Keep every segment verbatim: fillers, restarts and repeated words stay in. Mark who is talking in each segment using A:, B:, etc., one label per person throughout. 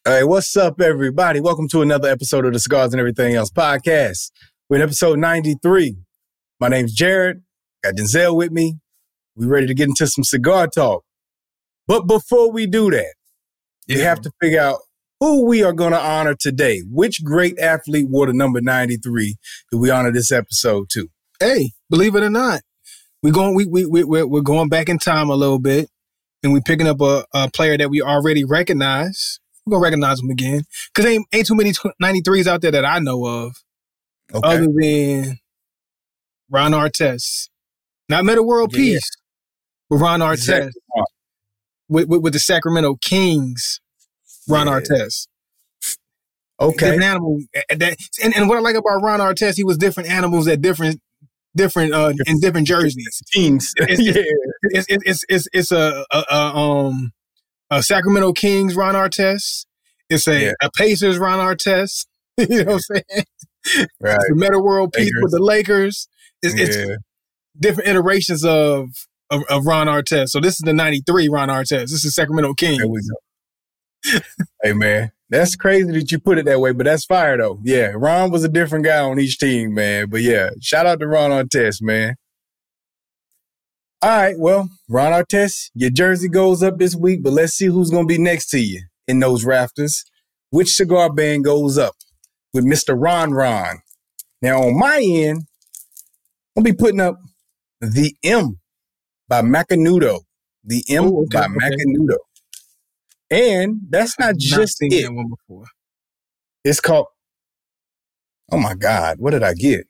A: All right, what's up, everybody? Welcome to another episode of the Cigars and Everything Else podcast. We're in episode ninety-three. My name's Jared. Got Denzel with me. We ready to get into some cigar talk. But before we do that, yeah. we have to figure out who we are going to honor today. Which great athlete wore the number ninety-three do we honor this episode to?
B: Hey, believe it or not, we're going, we, we, we, we're, we're going back in time a little bit, and we're picking up a, a player that we already recognize. We're going to recognize him again. Because ain't, ain't too many ninety-threes out there that I know of. Okay. Other than Ron Artest. Not Metta World yeah. Peace, but Ron Artest. Exactly. With, with, with the Sacramento Kings, Ron yeah. Artest.
A: Okay.
B: Different animal. That, and, and what I like about Ron Artest, he was different animals at different different uh, in different jerseys.
A: Teams.
B: It's, yeah. it's, it's, it's, it's, it's a, a, a um a Sacramento Kings Ron Artest. It's a, yeah. a Pacers Ron Artest. You know what I'm saying?
A: Right.
B: It's the Metta World Peace with the Lakers. It's, yeah. it's different iterations of, of of Ron Artest. So this is the ninety-three Ron Artest. This is Sacramento Kings.
A: There we go. Hey, man. That's crazy that you put it that way, but that's fire, though. Yeah, Ron was a different guy on each team, man. But, yeah, shout out to Ron Artest, man. All right, well, Ron Artest, your jersey goes up this week, but let's see who's going to be next to you in those rafters. Which cigar band goes up with Mister Ron Ron? Now, on my end, I'll be putting up the M by Macanudo. The M oh, okay, by okay. Macanudo. And that's not just
B: not
A: it.
B: That one before.
A: It's called, oh my God, what did I get?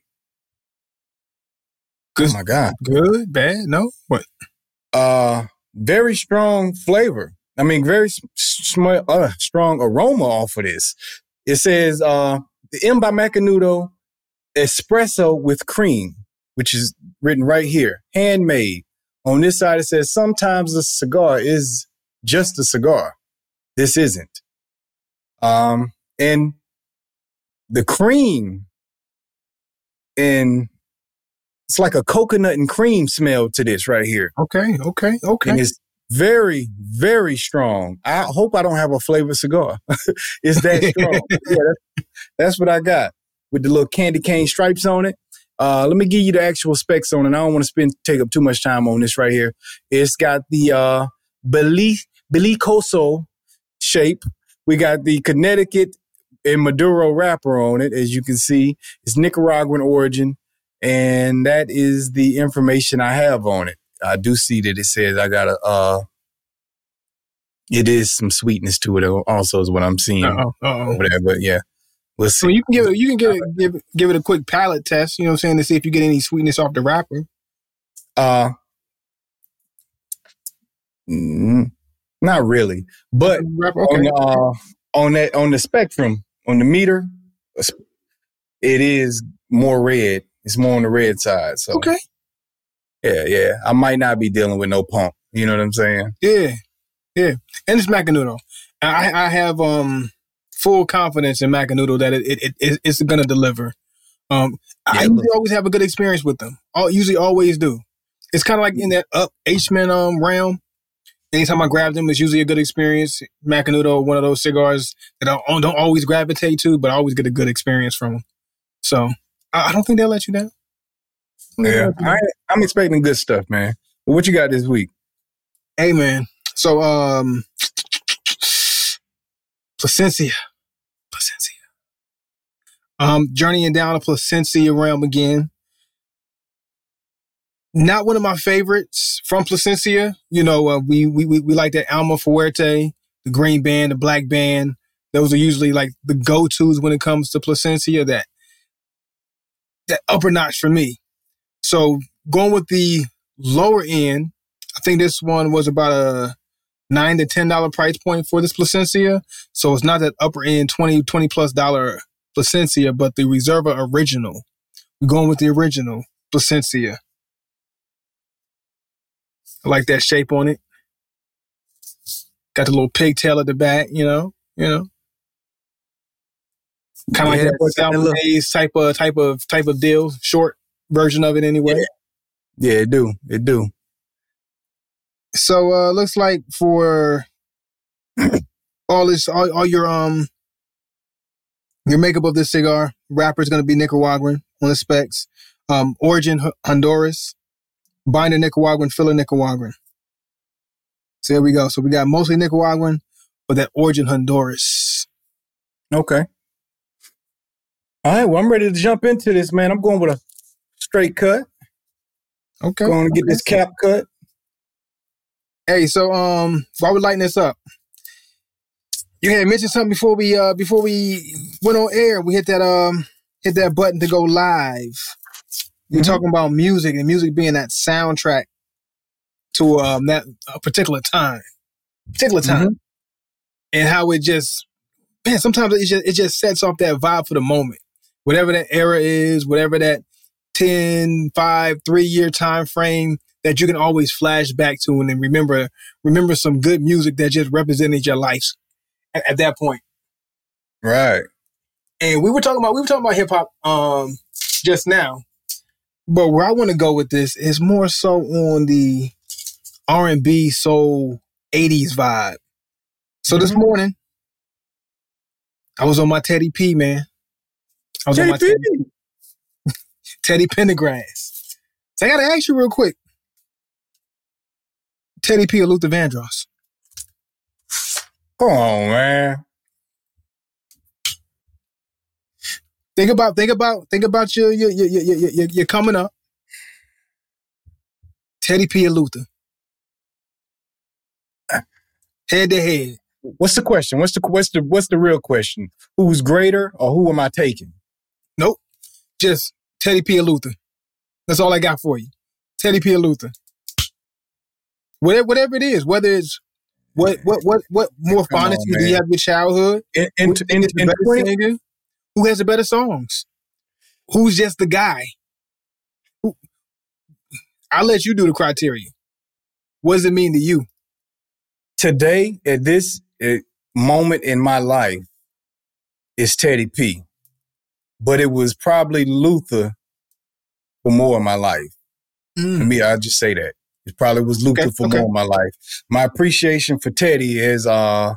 B: Good,
A: oh my God.
B: Good, bad, no? What?
A: Uh, very strong flavor. I mean, very sm- uh, strong aroma off of this. It says uh, the M by Macanudo espresso with cream, which is written right here, handmade. On this side, it says sometimes a cigar is just a cigar. This isn't. Um, and the cream, and it's like a coconut and cream smell to this right here.
B: Okay, okay, okay.
A: And it's very, very strong. I hope I don't have a flavored cigar. It's that strong. Yeah, that's, that's what I got with the little candy cane stripes on it. Uh, let me give you the actual specs on it. I don't want to spend take up too much time on this right here. It's got the uh, Belicoso shape. We got the Connecticut and Maduro wrapper on it, as you can see. It's Nicaraguan origin, and that is the information I have on it. I do see that it says I got a, uh, it is some sweetness to it also is what I'm seeing
B: uh-oh, uh-oh.
A: over there, but yeah. We'll see.
B: So you can give it, you can give it, give, give it a quick palate test, you know what I'm saying, to see if you get any sweetness off the wrapper.
A: Uh, mm, not really, but
B: okay.
A: on, uh, on that, on the spectrum, on the meter, it is more red. It's more on the red side. So
B: okay.
A: Yeah, yeah. I might not be dealing with no pump. You know what I'm saying?
B: Yeah, yeah. And it's Macanudo. I, I have um full confidence in Macanudo that it, it, it it's going to deliver. Um, yeah, I usually always have a good experience with them. I usually always do. It's kind of like in that up H-Man um realm. Anytime I grab them, it's usually a good experience. Macanudo, one of those cigars that I don't always gravitate to, but I always get a good experience from them. So I, I don't think they'll let you down.
A: Yeah, I, I'm expecting good stuff, man. What you got this week?
B: Hey, man. So, um, Plasencia. Plasencia. Um, journeying down the Plasencia realm again. Not one of my favorites from Plasencia. You know, uh, we, we we we like that Alma Fuerte, the green band, the black band. Those are usually like the go-tos when it comes to Plasencia. That that upper notch for me. So going with the lower end, I think this one was about a nine to ten dollar price point for this Plasencia. So it's not that upper end twenty, twenty plus dollar Plasencia, but the Reserva original. We're going with the original Plasencia. I like that shape on it. Got the little pigtail at the back, you know, you know. Kind of yeah, like that Salmon Days type of type of type of deal, short version of it anyway.
A: Yeah, yeah it do. It do.
B: So uh looks like for all this, all, all your um, your makeup of this cigar. Wrapper is going to be Nicaraguan on the specs. Um, origin Honduras, binder Nicaraguan, filler Nicaraguan. So there we go. So we got mostly Nicaraguan, but that origin Honduras.
A: Okay. All right. Well, I'm ready to jump into this, man. I'm going with a straight cut.
B: Okay.
A: Going to get
B: okay.
A: this cap cut.
B: Hey, so um, while we're lighting this up, you had mentioned something before we uh before we went on air. We hit that um hit that button to go live. You're mm-hmm. talking about music and music being that soundtrack to um that a particular time, particular time, mm-hmm. and how it just man sometimes it just it just sets off that vibe for the moment, whatever that era is, whatever that ten, five, three year time frame that you can always flash back to and then remember remember some good music that just represented your life at, at that point.
A: Right.
B: And we were talking about we were talking about hip hop um just now. But where I want to go with this is more so on the R and B soul eighties vibe. So mm-hmm. this morning, I was on my Teddy P, man. I was
A: Teddy
B: on my
A: P.
B: Teddy, Teddy Pendergrass. So I got to ask you real quick. Teddy P or Luther Vandross?
A: Come on, man.
B: Think about, think about, think about your, your, your, your, your, your coming up. Teddy P or Luther? Head to head.
A: What's the question? What's the what's the what's the real question? Who's greater, or who am I taking?
B: Nope. Just Teddy P or Luther. That's all I got for you. Teddy P or Luther. Whatever, whatever it is, whether it's what what what what more fondness do you have your childhood?
A: In, in, in, in twenty,
B: singer? Who has the better songs? Who's just the guy? Who, I'll let you do the criteria. What does it mean to you?
A: Today, at this uh, moment in my life, it's Teddy P. But it was probably Luther for more of my life. Mm. To me, I'll just say that. It probably was Luther okay, for okay. more of my life. My appreciation for Teddy is uh,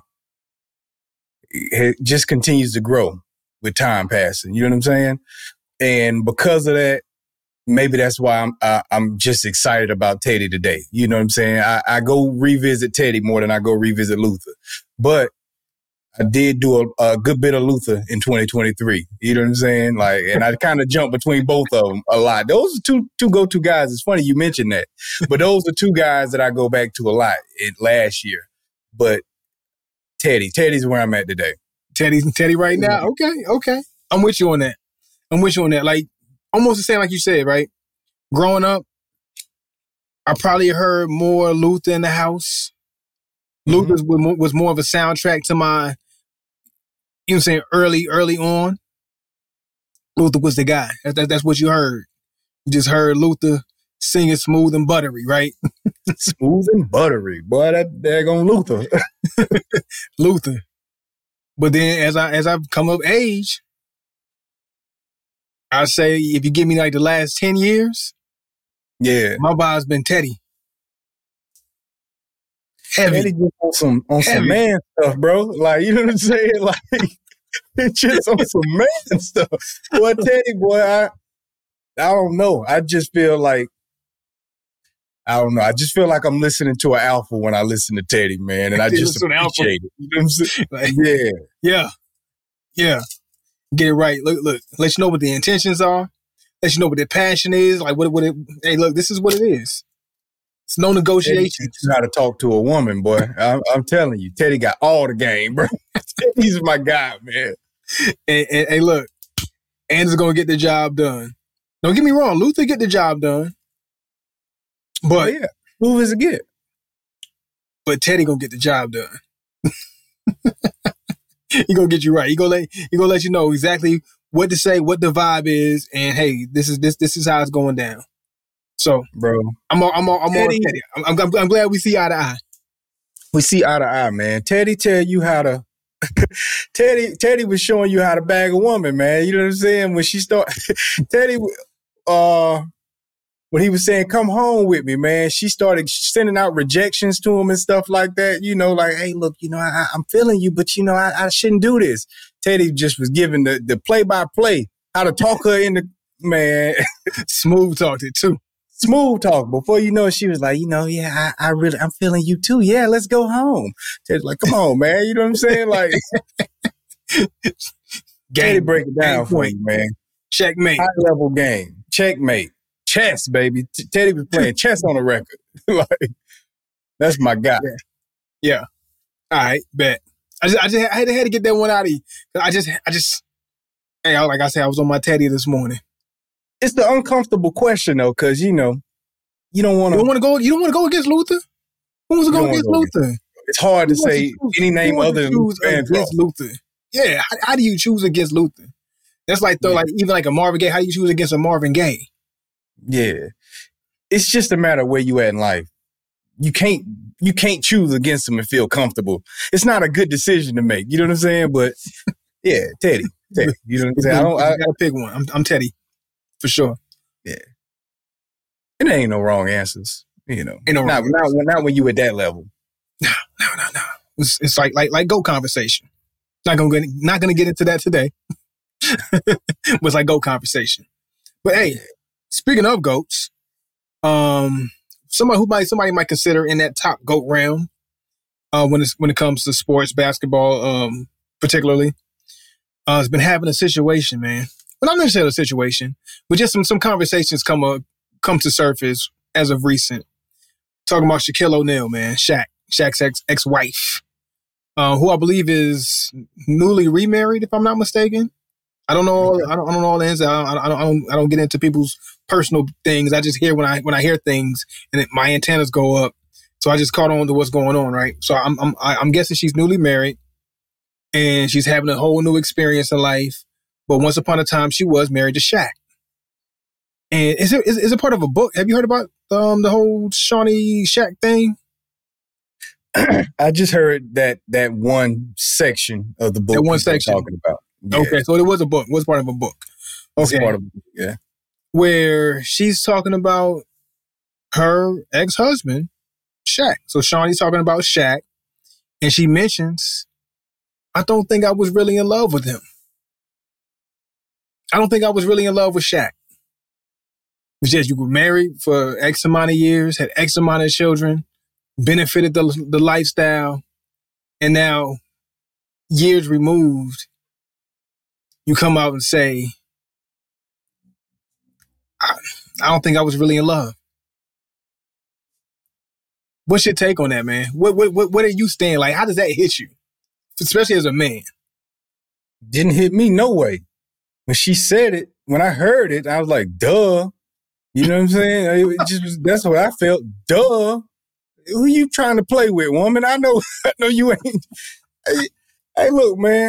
A: it just continues to grow with time passing. You know what I'm saying? And because of that, maybe that's why I'm uh, I'm just excited about Teddy today. You know what I'm saying? I, I go revisit Teddy more than I go revisit Luther. But I did do a, a good bit of Luther in twenty twenty-three. You know what I'm saying? Like, and I kind of jumped between both of them a lot. Those are two two go-to guys. It's funny you mentioned that. But those are two guys that I go back to a lot in last year. But Teddy, Teddy's where I'm at today.
B: Teddy's Teddy right now? Okay, okay. I'm with you on that. I'm with you on that. Like, almost the same like you said, right? Growing up, I probably heard more Luther in the house. Mm-hmm. Luther was, was more of a soundtrack to my, you know what I'm saying, early, early on. Luther was the guy. That, that, that's what you heard. You just heard Luther singing smooth and buttery, right?
A: Smooth and buttery. Boy, that daggone Luther.
B: Luther. But then as I as I've come of age, I say if you give me like the last ten years,
A: yeah,
B: my vibe's been Teddy. Heavy.
A: Teddy just on some on Heavy. some man stuff, bro. Like, you know what I'm saying? Like, it's just on some man stuff. Boy, Teddy, boy, I I don't know. I just feel like I don't know. I just feel like I'm listening to an alpha when I listen to Teddy, man, and I just appreciate it. You know what I'm saying? Like, yeah,
B: yeah, yeah. Get it right. Look, look. Let you know what the intentions are. Let you know what their passion is. Like, what, what it. Hey, look. This is what it is. It's no negotiation.
A: Teddy how to talk to a woman, boy. I'm, I'm telling you, Teddy got all the game, bro. Teddy's my guy, man.
B: And, and, and look, Anders gonna get the job done. Don't get me wrong. Luther get the job done. But
A: oh, yeah, who is it get?
B: But Teddy gonna get the job done. He gonna get you right. He gonna let he gonna let you know exactly what to say, what the vibe is, and hey, this is this this is how it's going down. So,
A: bro,
B: I'm on, I'm on, I'm Teddy, on Teddy. I'm, I'm I'm glad we see eye to eye.
A: We see eye to eye, man. Teddy tell you how to. Teddy Teddy was showing you how to bag a woman, man. You know what I'm saying? When she start, Teddy, uh. when he was saying, come home with me, man, she started sending out rejections to him and stuff like that. You know, like, hey, look, you know, I, I'm feeling you, but, you know, I, I shouldn't do this. Teddy just was giving the, the play-by-play, how to talk her into, man.
B: Smooth talked it, too.
A: Smooth talk. Before you know it, she was like, you know, yeah, I, I really, I'm feeling you, too. Yeah, let's go home. Teddy's like, come on, man. You know what I'm saying? Like, Teddy break it down for you, man.
B: Checkmate.
A: High-level game. Checkmate. Chess, baby. T- Teddy was playing chess on the record. Like, that's my guy.
B: Yeah. yeah. All right, bet. I just, I just, I had, to, had to get that one out of you. I just, I just, hey, like I said, I was on my Teddy this morning.
A: It's the uncomfortable question though, because you know, you don't want to.
B: You don't want to go. You don't want to go against Luther. Who wants to go against go Luther? Against,
A: it's hard to say to any name other than
B: against Luther. Yeah, how, how do you choose against Luther? That's like though, yeah. like even like a Marvin Gaye. How do you choose against a Marvin Gaye?
A: Yeah, it's just a matter of where you at in life. You can't you can't choose against them and feel comfortable. It's not a good decision to make. You know what I'm saying? But yeah, Teddy, Teddy. You know what I'm saying? I don't. I
B: gotta pick one. I'm, I'm Teddy for sure.
A: Yeah, and there ain't no wrong answers. You know,
B: ain't no
A: not,
B: wrong
A: not, not when you at that level.
B: No, no, no, no. It's, it's like like like GOAT conversation. Not gonna get, not gonna get into that today. Was like GOAT conversation. But hey, speaking of GOATs, um, somebody who might somebody might consider in that top GOAT realm, uh, when it's when it comes to sports, basketball, um, particularly, uh, has been having a situation, man. But not necessarily a situation, but just some some conversations come up come to surface as of recent. Talking about Shaquille O'Neal, man, Shaq, Shaq's ex ex wife, uh, who I believe is newly remarried, if I'm not mistaken. I don't know. All, I don't. I don't know all the ins. I don't, I don't. I don't. I don't get into people's personal things. I just hear when I when I hear things, and it, my antennas go up. So I just caught on to what's going on, right? So I'm I'm I'm guessing she's newly married, and she's having a whole new experience in life. But once upon a time, she was married to Shaq. And is it is, is it part of a book? Have you heard about um the whole Shawnee Shaq thing?
A: I just heard that that one section of the book.
B: That one section
A: talking about. Yeah.
B: Okay, so it was a book. It was part of a book.
A: Okay. Part of a book, yeah.
B: Where she's talking about her ex-husband, Shaq. So Shawnee's talking about Shaq, and she mentions, I don't think I was really in love with him. I don't think I was really in love with Shaq. It's just you were married for X amount of years, had X amount of children, benefited the, the lifestyle, and now, years removed, you come out and say, I, I don't think I was really in love. What's your take on that, man? What what what where do you stand? Like, how does that hit you? Especially as a man.
A: Didn't hit me no way. When she said it, when I heard it, I was like, duh. You know what I'm saying? It just that's what I felt. Duh. Who you trying to play with, woman? I know I know you ain't. Hey, hey look, man.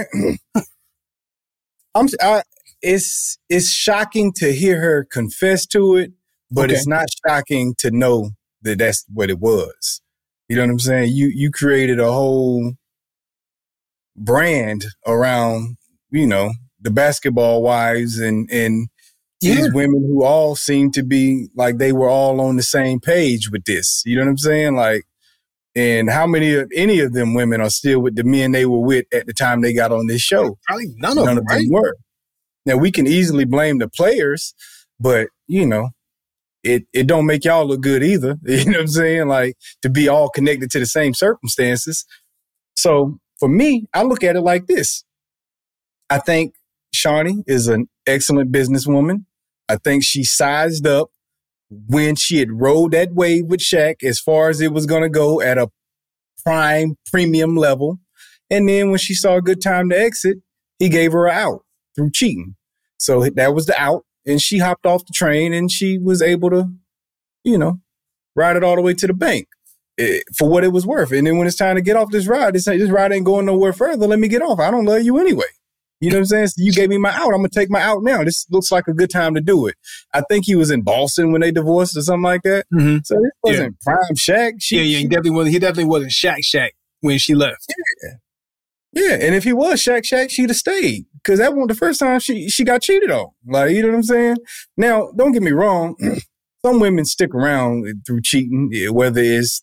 A: I'm I, it's it's shocking to hear her confess to it, but okay. It's not shocking to know that that's what it was. You know what I'm saying? You you created a whole brand around, you know, the basketball wives and and yeah. These women who all seem to be like they were all on the same page with this. You know what I'm saying? Like, and how many of any of them women are still with the men they were with at the time they got on this show?
B: Probably none of none them, of them right?
A: were. Now we can easily blame the players, but you know, it it don't make y'all look good either. You know what I'm saying? Like to be all connected to the same circumstances. So for me, I look at it like this. I think Shawnee is an excellent businesswoman. I think she sized up when she had rode that wave with Shaq as far as it was going to go at a prime premium level. And then when she saw a good time to exit, he gave her an out through cheating. So that was the out. And she hopped off the train and she was able to, you know, ride it all the way to the bank it, for what it was worth. And then when it's time to get off this ride, this, this ride ain't going nowhere further. Let me get off. I don't love you anyway. You know what I'm saying? So you gave me my out. I'm going to take my out now. This looks like a good time to do it. I think he was in Boston when they divorced or something like that.
B: Mm-hmm.
A: So this wasn't yeah. prime Shaq. She,
B: yeah, yeah, he definitely wasn't. He definitely wasn't Shaq Shaq when she left.
A: Yeah. Yeah, and if he was Shaq Shaq, she'd have stayed. Because that wasn't the first time she, she got cheated on. Like, you know what I'm saying? Now, don't get me wrong. some women stick around through cheating, whether it's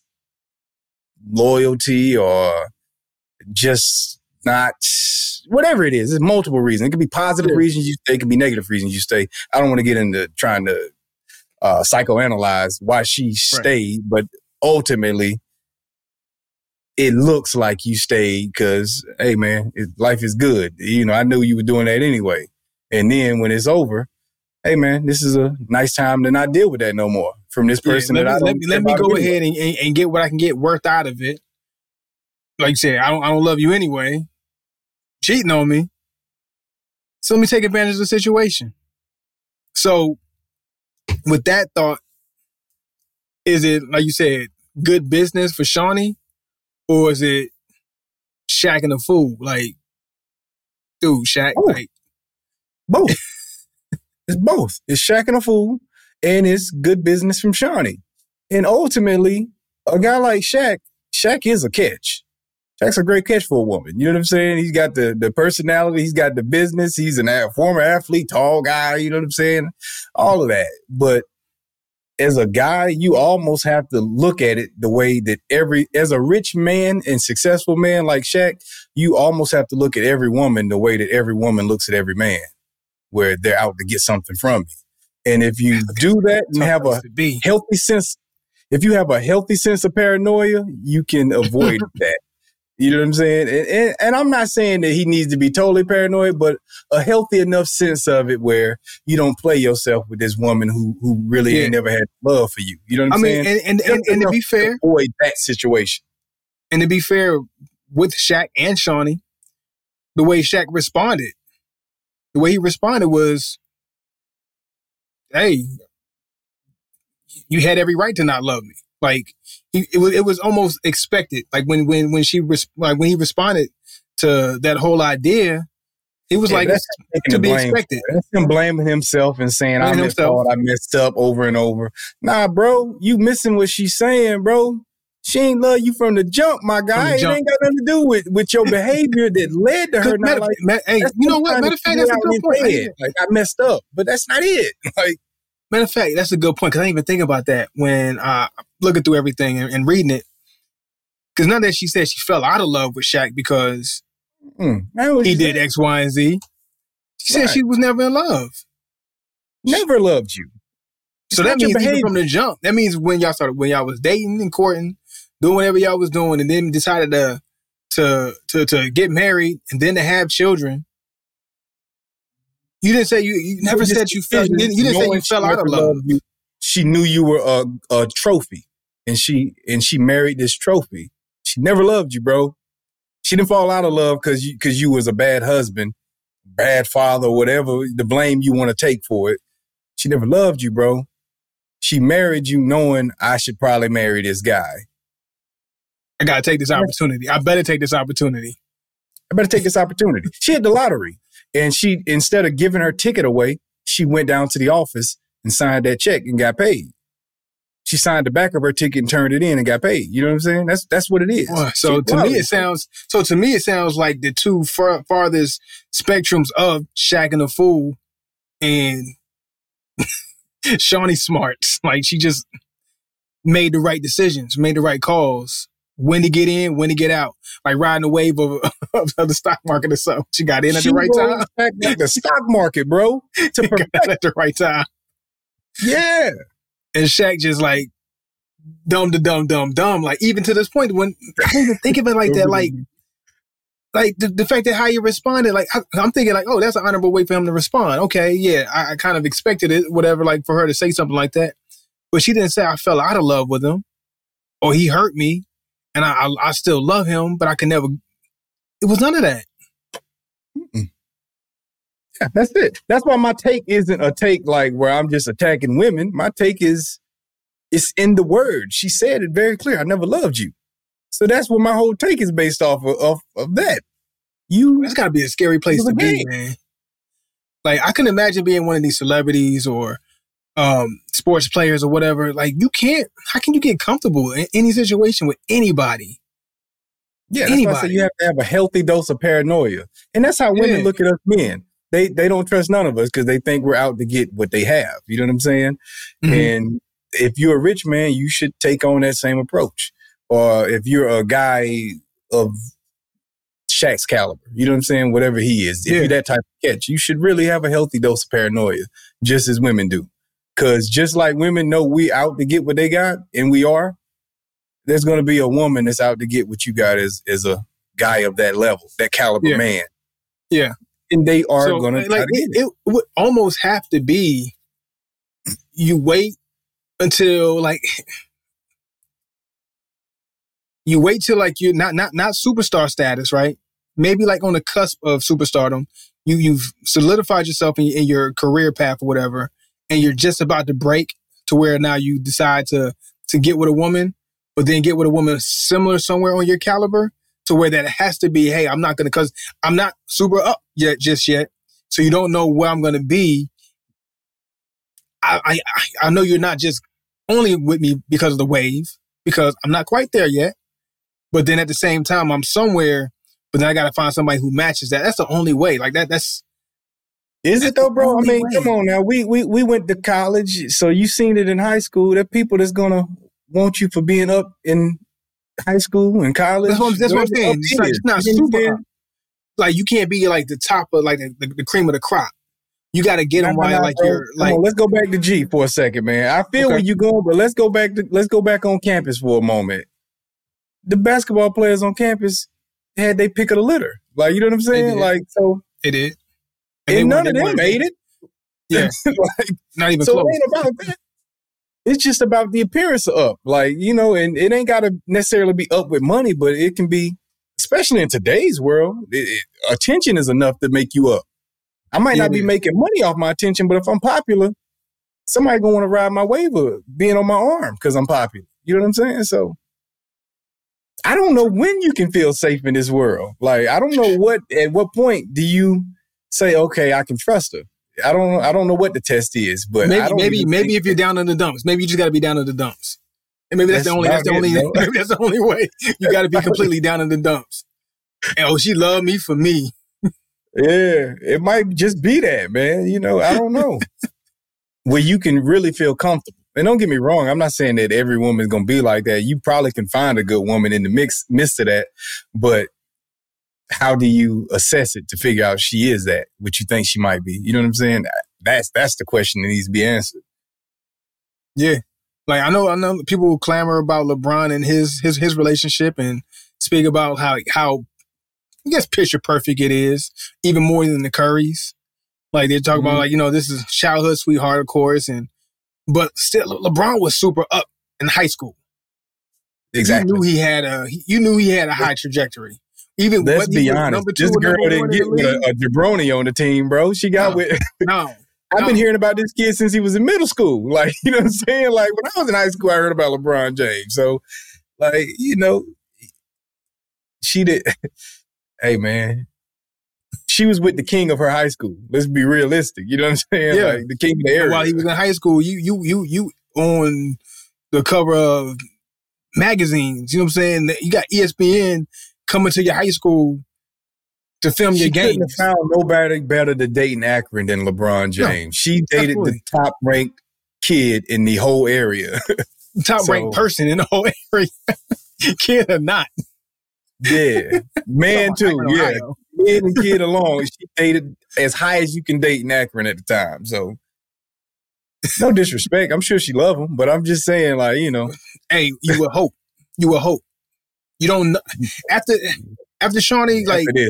A: loyalty or just not, whatever it is. There's multiple reasons. It could be positive yeah. reasons you stay. It could be negative reasons you stay. I don't want to get into trying to uh, psychoanalyze why she right. stayed, but ultimately, it looks like you stayed because, hey, man, it, life is good. You know, I knew you were doing that anyway. And then when it's over, hey, man, this is a nice time to not deal with that no more from this person.
B: Yeah,
A: that
B: me,
A: I
B: let me, let me go ahead and, and, and get what I can get worth out of it. Like you said, I don't, I don't love you anyway. Cheating on me. So let me take advantage of the situation. So with that thought, is it, like you said, good business for Shaunie? Or is it shacking a fool? Like, dude, Shaq,
A: both.
B: like.
A: Both. It's both. It's shacking a fool and it's good business from Shaunie. And ultimately, a guy like Shaq, Shaq is a catch. Shaq's a great catch for a woman. You know what I'm saying? He's got the, the personality. He's got the business. He's a a former athlete, tall guy. You know what I'm saying? All of that. But as a guy, you almost have to look at it the way that every, as a rich man and successful man like Shaq, you almost have to look at every woman the way that every woman looks at every man, where they're out to get something from you. And if you do that and have a healthy sense, if you have a healthy sense of paranoia, you can avoid that. You know what I'm saying? And, and, and I'm not saying that he needs to be totally paranoid, but a healthy enough sense of it where you don't play yourself with this woman who who really yeah. ain't never had love for you. You know what I'm
B: I
A: saying?
B: mean, and, and, and, and to be fair,
A: to avoid that situation.
B: And to be fair, with Shaq and Shaunie, the way Shaq responded, the way he responded was, hey, you had every right to not love me. Like, he, it was it was almost expected. Like when when when she res- like when he responded to that whole idea, it was yeah, like to be
A: blame.
B: expected.
A: That's him blaming himself and saying
B: blaming
A: I messed up, I messed up over and over. Nah, bro, you missing what she's saying, bro. She ain't love you from the jump, my guy. It jump. Ain't got nothing to do with, with your behavior that led to her not like.
B: Ma- hey, you know what? Matter of fact, that's a good point.
A: Head. Like I messed up, but that's not it. Like.
B: Matter of fact, that's a good point because I didn't even think about that when uh, looking through everything and, and reading it. Because none of that she said she fell out of love with Shaq because mm, he did X, Y, and Z. She right. said she was never in love.
A: Never loved you.
B: So it's that means even from the jump. That means when y'all started, when y'all was dating and courting, doing whatever y'all was doing, and then decided to to to to get married and then to have children. You didn't say you. You never you said you fell. You didn't, you didn't say you fell out of love.
A: You. She knew you were a, a trophy, and she and she married this trophy. She never loved you, bro. She didn't fall out of love because you because you was a bad husband, bad father, whatever the blame you want to take for it. She never loved you, bro. She married you knowing I should probably marry this guy.
B: I gotta take this opportunity. I better take this opportunity.
A: I better take this opportunity. She had the lottery. And she, instead of giving her ticket away, she went down to the office and signed that check and got paid. She signed the back of her ticket and turned it in and got paid. You know what I'm saying? That's that's what it is.
B: Boy, so to me, it sounds. So to me, it sounds like the two far, farthest spectrums of Shaq and a fool, and Shaunie Smarts. Like she just made the right decisions, made the right calls. When to get in, when to get out. Like riding the wave of, of, of the stock market or something. She got in at
A: she
B: the right time.
A: Like the stock market, bro.
B: To got at the right time.
A: Yeah.
B: And Shaq just like, dumb to dumb, dumb, dumb. Like even to this point, when I didn't even think of it like that, like, like the, the fact that how you responded, like I, I'm thinking like, oh, that's an honorable way for him to respond. Okay, yeah, I, I kind of expected it, whatever, like for her to say something like that. But she didn't say I fell out of love with him or he hurt me. And I, I, I still love him, but I can never. It was none of that.
A: Mm-mm. Yeah, that's it. That's why my take isn't a take like where I'm just attacking women. My take is, it's in the word. She said it very clear. I never loved you. So that's what my whole take is based off of, of, of that. You.
B: That's got to be a scary place to be, man. Like I can imagine being one of these celebrities or um, sports players or whatever. Like you can't. How can you get comfortable in any situation with anybody?
A: Yeah, that's anybody. Why I say you have to have a healthy dose of paranoia, and that's how women yeah. look at us men. They they don't trust none of us because they think we're out to get what they have. You know what I'm saying? Mm-hmm. And if you're a rich man, you should take on that same approach. Or if you're a guy of Shaq's caliber, you know what I'm saying? Whatever he is, if
B: Yeah.
A: you're that type of catch, you should really have a healthy dose of paranoia, just as women do. Because just like women know we out to get what they got, and we are, there's going to be a woman that's out to get what you got as, as a guy of that level, that caliber
B: Yeah.
A: man.
B: Yeah.
A: And they are
B: So,
A: going to
B: like, it, it would almost have to be you wait until like you wait till like you're not not not superstar status, right? Maybe like on the cusp of superstardom, you you've solidified yourself in, in your career path or whatever, and you're just about to break to where now you decide to to get with a woman, but then get with a woman similar somewhere on your caliber to where that has to be, hey, I'm not gonna, cause I'm not super up yet just yet, so you don't know where I'm gonna be. I I I know you're not just only with me because of the wave, because I'm not quite there yet. But then at the same time, I'm somewhere, but then I got to find somebody who matches that. That's the only way. Like that, that's.
A: Is it though, bro? I
B: only
A: mean,
B: way.
A: come on now. We, we, we went to college, so you seen it in high school. There are people that's going to want you for being up in high school and college.
B: That's what, that's what I'm
A: Whatever
B: saying.
A: up
B: It's not,
A: is.
B: it's not
A: You know what I'm
B: super
A: saying?
B: up. Like you can't be like the top of like the, the, the cream of the crop. You got to get them
A: Nah,
B: while
A: nah,
B: like
A: bro.
B: you're
A: Come
B: like.
A: on, let's go back to G for a second, man. I feel
B: Okay.
A: where you're going, but let's go back to let's go back on campus for a moment. The basketball players on campus had they pick of the litter. Like, you know what I'm saying?
B: did.
A: Like, so
B: It did.
A: and,
B: they
A: none
B: weren't-
A: of
B: they
A: them
B: weren't-
A: made it.
B: Yeah,
A: Like,
B: not even
A: so
B: close.
A: it ain't about that. It's just about the appearance of up. Like, you know, and it ain't got to necessarily be up with money, but it can be, especially in today's world, it, it, attention is enough to make you up. I might
B: Yeah,
A: not
B: it
A: be
B: is.
A: making money off my attention, but if I'm popular, somebody gonna want to ride my wave of being on my arm because I'm popular. You know what I'm saying? So I don't know when you can feel safe in this world. Like, I don't know what, at what point do you say, okay, I can trust her? I don't I don't know what the test is, but I
B: maybe
A: don't
B: maybe
A: even
B: maybe
A: think
B: if you're down in the dumps, maybe you just got to be down in the dumps. And maybe that's,
A: That's
B: the only that's the
A: about
B: only
A: it, bro.
B: maybe that's the only way. You got to be completely down in the dumps. And oh, she loved me for me.
A: Yeah, it might just be that, man. You know, I don't know. Where you can really feel comfortable. And don't get me wrong, I'm not saying that every woman's going to be like that. You probably can find a good woman in the mix midst of that. But how do you assess it to figure out she is that, what you think she might be? You know what I'm saying? That's that's the question that needs to be answered.
B: Yeah. Like I know I know people will clamor about LeBron and his his his relationship and speak about how how I guess picture perfect it is, even more than the Currys. Like they talk
A: Mhm.
B: about like, you know, this is childhood sweetheart, of course, and but still Le- LeBron was super up in high school.
A: Exactly.
B: You knew he had a you knew he had a high trajectory. Even
A: Let's
B: whether he
A: be
B: was
A: honest.
B: number two
A: This
B: or
A: girl
B: number
A: didn't
B: one in
A: get
B: the
A: with
B: league.
A: a, a jabroni on the team, bro. She got
B: No.
A: with.
B: No.
A: I've
B: No.
A: been hearing about this kid since he was in middle school. Like, you know what I'm saying? Like, when I was in high school, I heard about LeBron James. So, like, you know, she did. Hey, man. She was with the king of her high school. Let's be realistic. You know what I'm saying?
B: Yeah.
A: Like, the king of the area.
B: While he was in high school, you you you you on the cover of magazines. You know what I'm saying? You got E S P N coming to your high school to film
A: She
B: your
A: couldn't
B: games.
A: have found nobody better to date in Akron than LeBron James. she dated
B: absolutely.
A: the top ranked kid in the whole area.
B: Top
A: So-
B: ranked person in the whole area, kid or not.
A: Yeah. Man,
B: Talking
A: too.
B: about Akron,
A: Yeah.
B: Ohio.
A: Man and kid along. She dated as high as you can date in Akron at the time. So, no disrespect. I'm sure she loved him, but I'm just saying, like, you know.
B: Hey, you would hope. You would hope. You don't know after after Shawnee like
A: after this.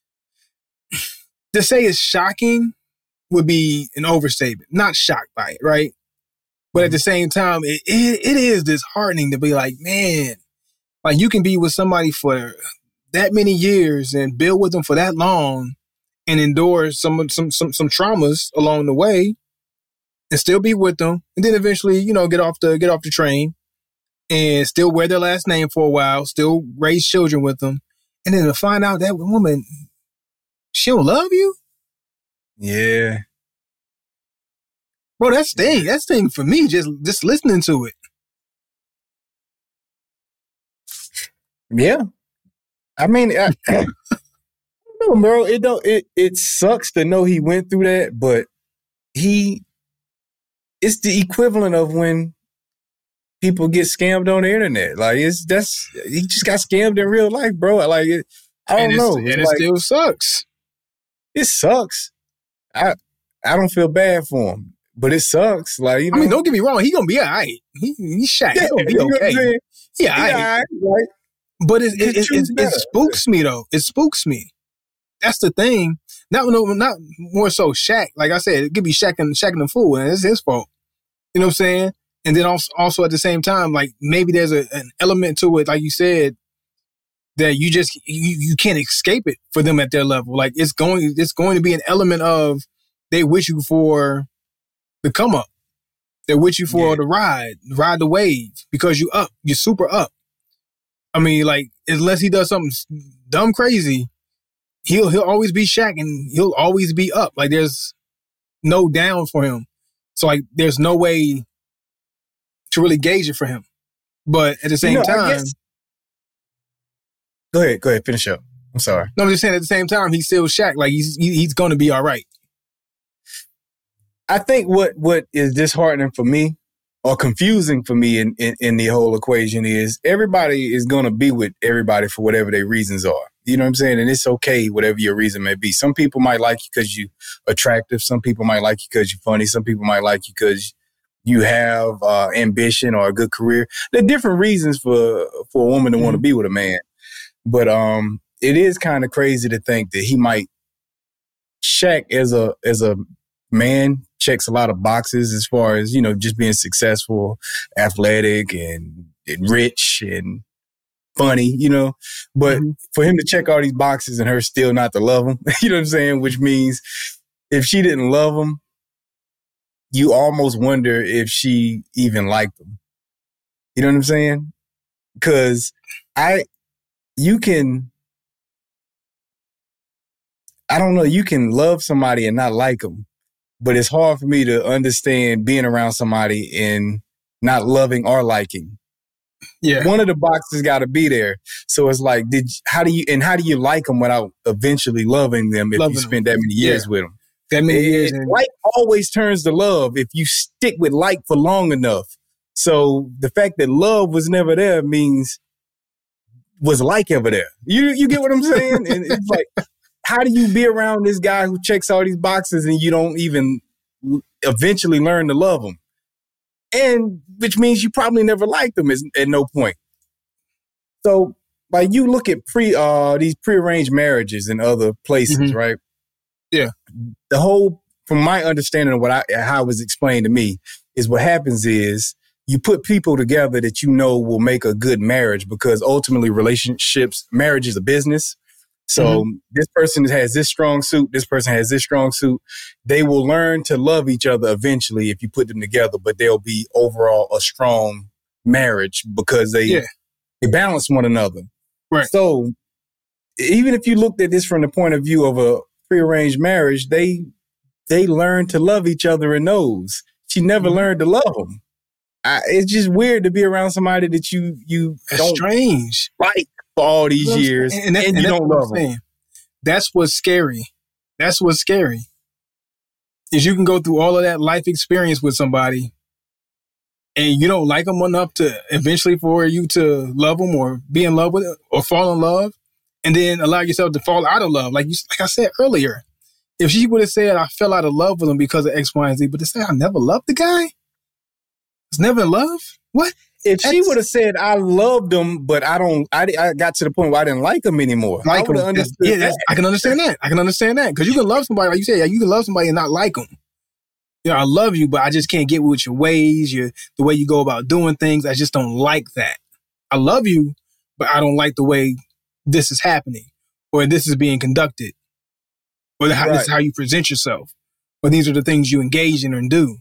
B: to say it's shocking would be an overstatement. Not shocked by it, right? But at the same time, it, it it is disheartening to be like, man, like you can be with somebody for that many years and build with them for that long and endure some some some some traumas along the way and still be with them and then eventually, you know, get off the get off the train and still wear their last name for a while, still raise children with them. And then to find out that woman, she don't love you?
A: Yeah.
B: Bro, that's sting. That's sting for me, just just listening to it.
A: Yeah. I mean, I, no, bro, it don't it it sucks to know he went through that, but he it's the equivalent of when people get scammed on the internet. Like it's that's he just got scammed in real life, bro. Like it, I don't
B: and
A: know,
B: and
A: it's
B: it
A: like,
B: still sucks.
A: It sucks. I I don't feel bad for him, but it sucks. Like you know,
B: I mean, don't get me wrong, he gonna be all right. He he's Shaq.
A: Yeah,
B: He gonna be
A: you know what I'm
B: okay.
A: saying?
B: Yeah,
A: Yeah,
B: I,
A: all right, right.
B: but it it,
A: Just
B: it,
A: choose
B: it, it
A: better.
B: spooks me though. It spooks me. That's the thing. Not no, not more so Shaq. Like I said, it could be Shaq and Shaq and the fool, and it's his fault. You know what I'm saying? And then also, also at the same time, like maybe there's a, an element to it, like you said, that you just you, you can't escape it for them at their level. Like it's going it's going to be an element of they wish you for the come up. They wish you for
A: Yeah.
B: the ride, ride the wave because you up, you're super up. I mean, like unless he does something dumb crazy, he'll he'll always be Shaq and he'll always be up. Like there's no down for him. So like there's no way to really gauge it for him. But at the same
A: You know, I
B: time,
A: guess- Go ahead, go ahead, finish up. I'm sorry.
B: no, I'm just saying at the same time, he's still Shaq. Like he's he, he's going to be all right.
A: I think what what is disheartening for me or confusing for me in, in, in the whole equation is everybody is going to be with everybody for whatever their reasons are. You know what I'm saying? And it's okay, whatever your reason may be. Some people might like you because you're attractive. Some people might like you because you're funny. Some people might like you because you have uh, ambition or a good career. There are different reasons for, for a woman to mm-hmm. want to be with a man. But um, it is kind of crazy to think that he might Shaq as a as a man checks a lot of boxes as far as, you know, just being successful, athletic and, and rich and funny, you know. But mm-hmm. for him to check all these boxes and her still not to love him, you know what I'm saying? Which means if she didn't love him, you almost wonder if she even liked him. You know what I'm saying? Because I, you can, I don't know, you can love somebody and not like them. But it's hard for me to understand being around somebody and not loving or liking.
B: Yeah.
A: One of the boxes got to be there. So it's like, did how do you, and how do you like them without eventually loving them if loving you spend them. that many years yeah. with them?
B: That many
A: it,
B: years.
A: And like always turns to love if you stick with like for long enough. So the fact that love was never there means was like ever there. You you get what I'm saying? And it's like, how do you be around this guy who checks all these boxes and you don't even eventually learn to love him? And which means you probably never liked him at no point. So, like, you look at pre uh these prearranged marriages in other places, mm-hmm. right?
B: Yeah.
A: The whole, from my understanding of what I how it was explained to me, is what happens is you put people together that you know will make a good marriage, because ultimately relationships, marriage is a business. So mm-hmm. this person has this strong suit, this person has this strong suit. They will learn to love each other eventually if you put them together, but they'll be overall a strong marriage because they, yeah. they balance one another.
B: Right.
A: So even if you looked at this from the point of view of a prearranged marriage, they they learn to love each other in those. She never mm-hmm. learned to love them. I, it's just weird to be around somebody that you you
B: That's
A: don't
B: strange.
A: like. For all these you know years, and, that, and, and you don't love them.
B: That's what's scary. That's what's scary. Is you can go through all of that life experience with somebody, and you don't like them enough to eventually for you to love them or be in love with it or fall in love, and then allow yourself to fall out of love. Like you, like I said earlier, if she would have said I fell out of love with him because of X, Y, and Z, but to say I never loved the guy, was never in love. What?
A: If she would have said, I loved him, but I don't, I, I got to the point where I didn't like him anymore.
B: Like
A: I would have understood
B: yeah,
A: that.
B: I can understand that. I can understand that. Because you can love somebody, like you said, you can love somebody and not like them. You know, I love you, but I just can't get with your ways, your the way you go about doing things. I just don't like that. I love you, but I don't like the way this is happening, or this is being conducted, or the, how, right. this is how you present yourself, or these are the things you engage in and do.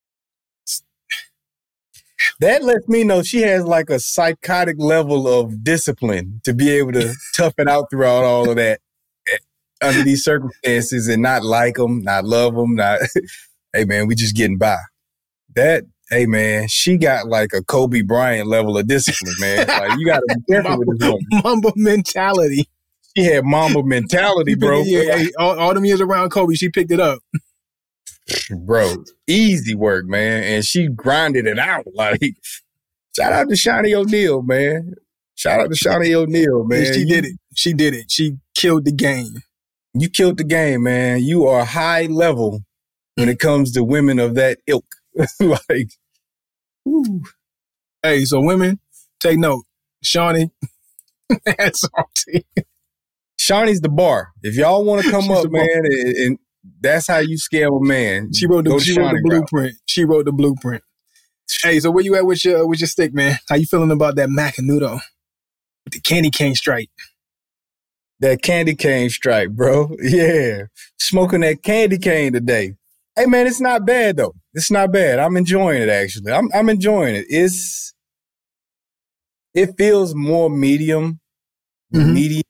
A: That lets me know she has like a psychotic level of discipline to be able to tough it out throughout all of that under these circumstances and not like them, not love them, not, hey man, we just getting by. That, hey man, she got like a Kobe Bryant level of discipline, man. Like you got to be careful with this woman.
B: Mamba mentality.
A: She had Mamba mentality, bro.
B: Yeah, hey, all, all them years around Kobe, she picked it up.
A: Bro, easy work, man. And she grinded it out. Like, Shout out to Shawnee O'Neal, man. Shout out to Shawnee O'Neal, man.
B: Yeah, she
A: you,
B: did it. She did it. She killed the game.
A: You killed the game, man. You are high level when it comes to women of that ilk. Like, whew.
B: Hey, so women, take note. Shawnee, that's salty.
A: Shawnee's the bar. If y'all want to come
B: She's
A: up, man, and, and that's how you scale a man.
B: She wrote the, she wrote the blueprint. Route. She wrote the blueprint. Hey, so where you at with your with your stick, man? How you feeling about that Macanudo with the candy cane stripe?
A: That candy cane stripe, bro. Yeah, smoking that candy cane today. Hey, man, it's not bad though. It's not bad. I'm enjoying it actually. I'm I'm enjoying it. It's it feels more medium, mm-hmm. medium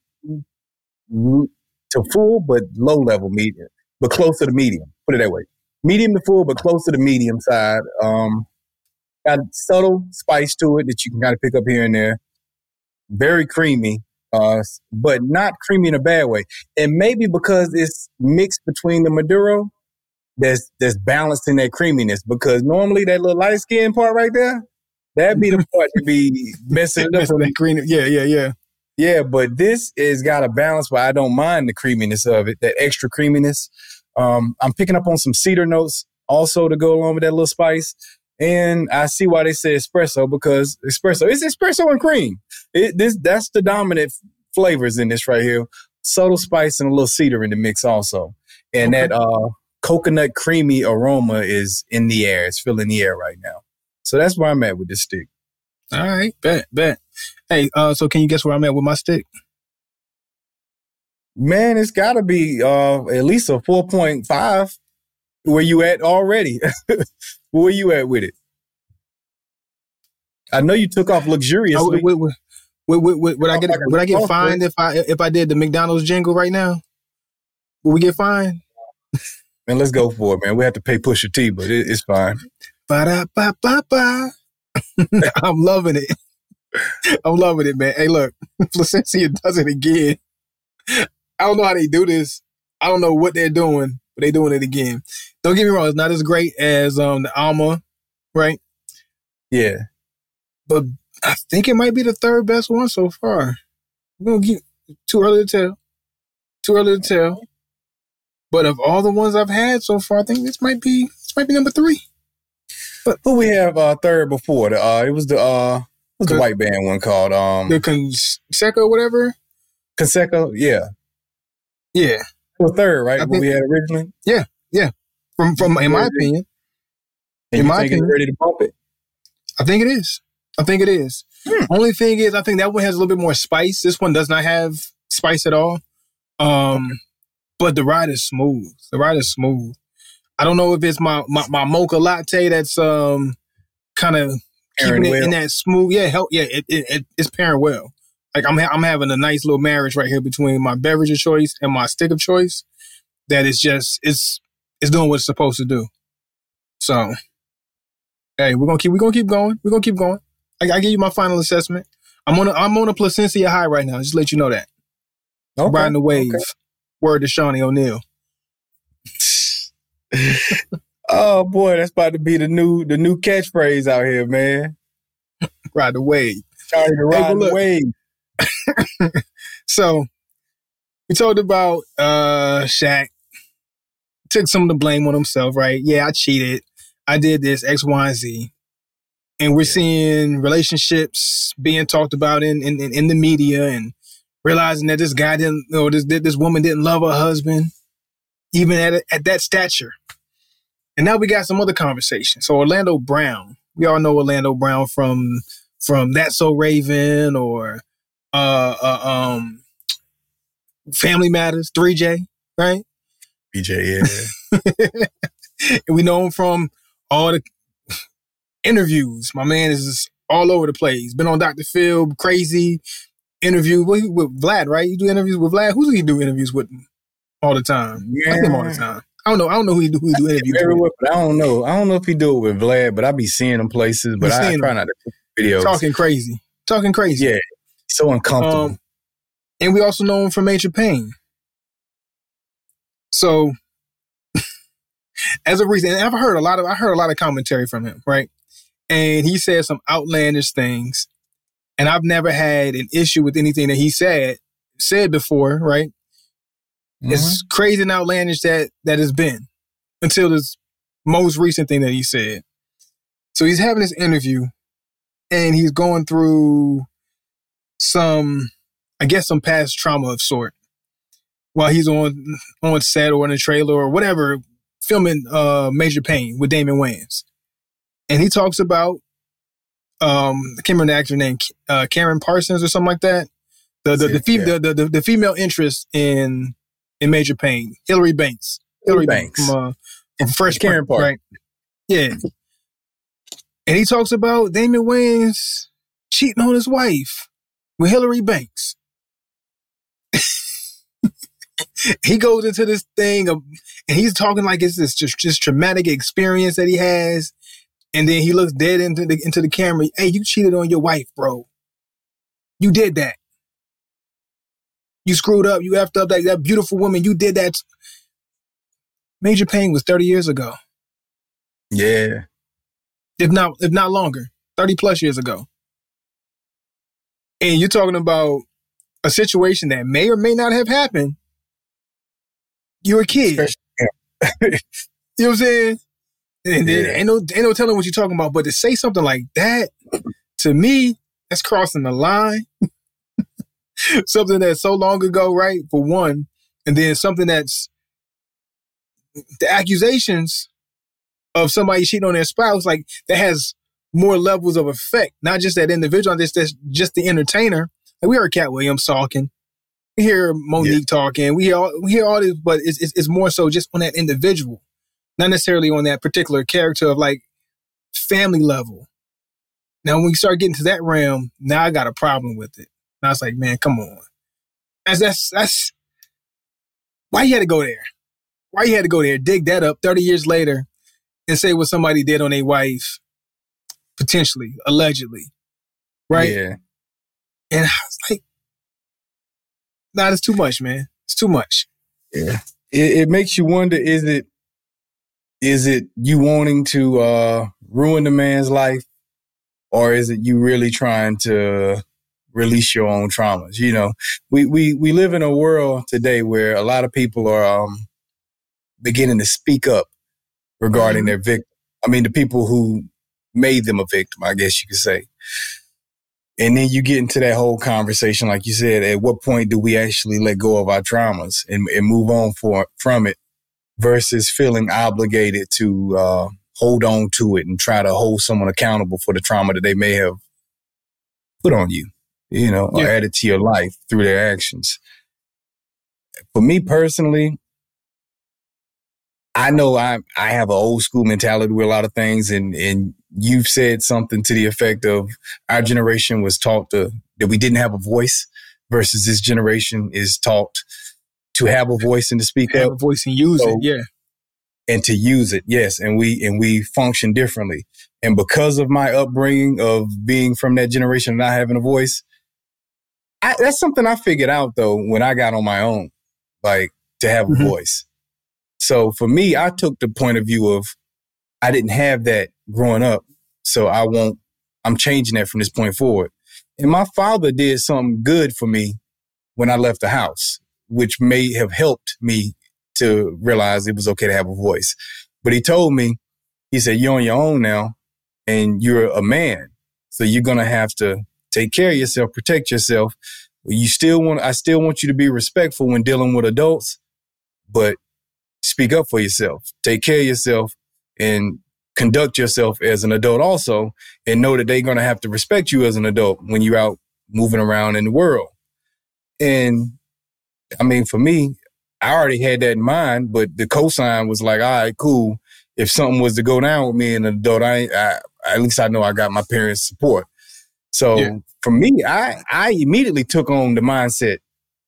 A: to full, but low level medium, but close to the medium. Put it that way. Medium to full, but close to the medium side. Um, got subtle spice to it that you can kind of pick up here and there. Very creamy, uh, but not creamy in a bad way. And maybe because it's mixed between the Maduro, there's there's balance in that creaminess. Because normally that little light skin part right there, that'd be the part to be messing it up.
B: That green, yeah, yeah, yeah.
A: Yeah, but this is got a balance where I don't mind the creaminess of it, that extra creaminess. Um, I'm picking up on some cedar notes also to go along with that little spice. And I see why they say espresso, because espresso, it's espresso and cream. It, this That's the dominant flavors in this right here. Subtle spice and a little cedar in the mix also. And okay. that uh, coconut creamy aroma is in the air. It's filling the air right now. So that's where I'm at with this stick.
B: All right, bet, bet. Hey, uh, so can you guess where I'm at with my stick?
A: Man, it's got to be uh, at least a four point five. Where you at already? Where you at with it? I know you took off luxuriously.
B: Would, would, would, would, would I get would I get fined if I if I did the McDonald's jingle right now? Would we get fined?
A: Man, let's go for it, man. We have to pay Pusha T, but it, it's fine.
B: Ba-da-ba-ba-ba. I'm loving it. I'm loving it, man. Hey, look, Placencia does it again. I don't know how they do this. I don't know what they're doing, but they're doing it again. Don't get me wrong, it's not as great as um the Alma, right?
A: Yeah.
B: But I think it might be the third best one so far. We're gonna get too early to tell. Too early to tell. But of all the ones I've had so far, I think this might be this might be number three.
A: But who we have uh, third before? The, uh, it was the uh, what's the white band one called? Um,
B: the Conseco or whatever.
A: Conseco, yeah,
B: yeah.
A: Well, third, right? What we had originally.
B: Yeah, yeah. From from in my opinion,
A: and in you my think opinion, it's ready to bump it.
B: I think it is. I think it is. Hmm. Only thing is, I think that one has a little bit more spice. This one does not have spice at all. Um, but the ride is smooth. The ride is smooth. I don't know if it's my my, my mocha latte that's um kind of keeping it well. in that smooth. Yeah, help. Yeah, it, it, it it's pairing well. Like I'm ha- I'm having a nice little marriage right here between my beverage of choice and my stick of choice. That is just it's it's doing what it's supposed to do. So, hey, we're gonna keep we're gonna keep going. We're gonna keep going. I, I give you my final assessment. I'm on a, I'm on a Placencia high right now. Just to let you know that. Okay. Riding the wave. Okay. Word to Shawnee O'Neal.
A: Oh boy, that's about to be the new the new catchphrase out here, man.
B: Ride the wave.
A: Sorry to ride hey, the wave.
B: So we talked about uh Shaq. Took some of the blame on himself, right? Yeah, I cheated. I did this X, Y, and Z. And we're seeing relationships being talked about in in, in the media and realizing that this guy didn't, or this this woman didn't love her husband, even at at that stature. And now we got some other conversations. So Orlando Brown, we all know Orlando Brown from from That's So Raven or uh, uh um Family Matters, three J, right?
A: three J, yeah.
B: And we know him from all the interviews. My man is just all over the place. Been on Doctor Phil, crazy interview with, with Vlad, right? You do interviews with Vlad. Who do you do interviews with all the time? Yeah. I see him all the time. I don't know. I don't know who he do, who he do interviews with.
A: But I don't know. I don't know if he do it with Vlad, but I be seeing him places. But I, I try not to put videos.
B: Talking crazy. Talking crazy.
A: Yeah. So uncomfortable. Um,
B: and we also know him from Major Payne. So as a reason, and I've heard a lot of I heard a lot of commentary from him, right? and he said some outlandish things. And I've never had an issue with anything that he said said before, right? Mm-hmm. It's crazy and outlandish that that has been until this most recent thing that he said. So he's having this interview, and he's going through some, I guess, some past trauma of sort while he's on on set or in a trailer or whatever, filming uh, Major Payne with Damon Wayans. And he talks about, um, I can't remember the actor name, uh, Karen Parsons or something like that. The the the, fem- yeah. the, the, the female interest in in Major Payne, Hillary Banks.
A: Hillary Banks.
B: From, uh, from Fresh
A: Karen
B: Prince, right? Yeah. And he talks about Damon Wayans cheating on his wife with Hillary Banks. He goes into this thing of, and he's talking like it's this just, just traumatic experience that he has. And then he looks dead into the into the camera. Hey, you cheated on your wife, bro. You did that. You screwed up. You effed up that, that beautiful woman. You did that. Major Payne was thirty years ago.
A: Yeah.
B: If not, if not longer, thirty plus years ago. And you're talking about a situation that may or may not have happened. You're a kid. You know what I'm saying? And yeah. ain't no ain't no telling what you're talking about. But to say something like that, to me, that's crossing the line. Something that's so long ago, right? For one, and then something that's the accusations of somebody cheating on their spouse, like that has more levels of effect. Not just that individual, just that's just the entertainer. Like we heard Cat Williams talking, we hear Monique yeah. talking, we hear all, we hear all this, but it's, it's it's more so just on that individual, not necessarily on that particular character of like family level. Now, when we start getting to that realm, now I got a problem with it. And I was like, man, come on. That's that's that's why you had to go there. Why you had to go there, dig that up thirty years later and say what somebody did on their wife, potentially, allegedly. Right?
A: Yeah.
B: And I was like, nah, it's too much, man. It's too much.
A: Yeah. It, it makes you wonder, is it is it you wanting to uh, ruin the man's life, or is it you really trying to release your own traumas? You know, we we we live in a world today where a lot of people are um, beginning to speak up regarding mm-hmm. their victim. I mean, the people who made them a victim, I guess you could say. And then you get into that whole conversation, like you said, at what point do we actually let go of our traumas and, and move on for, from it versus feeling obligated to uh, hold on to it and try to hold someone accountable for the trauma that they may have put on you, you know, yeah. or added to your life through their actions. For me personally, I know I I have an old school mentality with a lot of things, and, and you've said something to the effect of our generation was taught to, that we didn't have a voice versus this generation is taught to have a voice and to speak
B: have
A: up.
B: a voice and use so, it, yeah.
A: And to use it, yes. And we and we function differently. And because of my upbringing of being from that generation and not having a voice, I, that's something I figured out, though, when I got on my own, like to have mm-hmm. a voice. So for me, I took the point of view of I didn't have that growing up. So I won't, I'm changing that from this point forward. And my father did something good for me when I left the house, which may have helped me to realize it was okay to have a voice. But he told me, he said, you're on your own now and you're a man. So you're going to have to take care of yourself, protect yourself. You still want, I still want you to be respectful when dealing with adults, but speak up for yourself, take care of yourself, and conduct yourself as an adult also, and know that they're going to have to respect you as an adult when you're out moving around in the world. And I mean, for me, I already had that in mind, but the cosign was like, all right, cool. If something was to go down with me and an adult, I, I at least I know I got my parents' support. So yeah. for me, I, I immediately took on the mindset.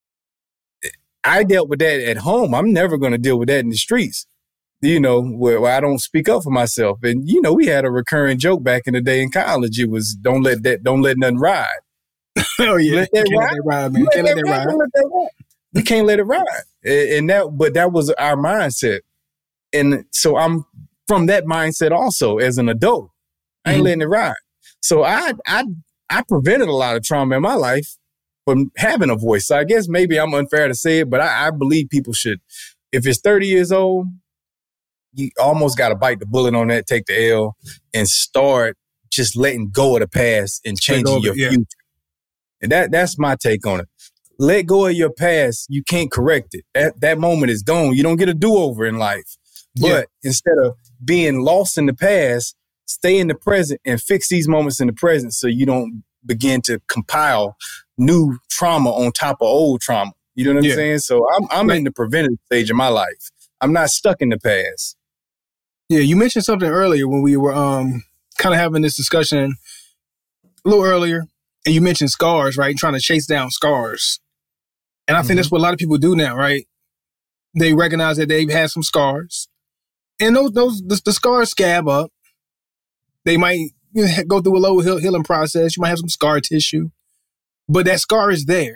A: I dealt with that at home. I'm never going to deal with that in the streets, you know, where, where I don't speak up for myself. And, you know, we had a recurring joke back in the day in college. It was, don't let that, don't let nothing ride.
B: Oh, yeah. Let that, ride. Let that ride, man. Can't let that ride. Let that ride.
A: You can't let it ride. And that, but that was our mindset. And so I'm from that mindset also as an adult. I ain't
B: Mm-hmm.
A: letting it ride. So I, I, I prevented a lot of trauma in my life from having a voice. So I guess maybe I'm unfair to say it, but I, I believe people should, if it's thirty years old, you almost got to bite the bullet on that, take the L, and start just letting go of the past and changing your
B: yeah.
A: future. And that that's my take on it. Let go of your past. You can't correct it. That that moment is gone. You don't get a do-over in life. But
B: Yeah.
A: instead of being lost in the past, stay in the present and fix these moments in the present so you don't begin to compile new trauma on top of old trauma. You know what I'm
B: Yeah.
A: saying? So I'm I'm
B: Like-
A: in the preventative stage of my life. I'm not stuck in the past.
B: Yeah, you mentioned something earlier when we were um kind of having this discussion a little earlier, and you mentioned scars, right? Trying to chase down scars. And I
A: Mm-hmm.
B: think that's what a lot of people do now, right? They recognize that they've had some scars. And those those the, the scars scab up. They might, you know, go through a low heal, healing process. You might have some scar tissue. But that scar is there.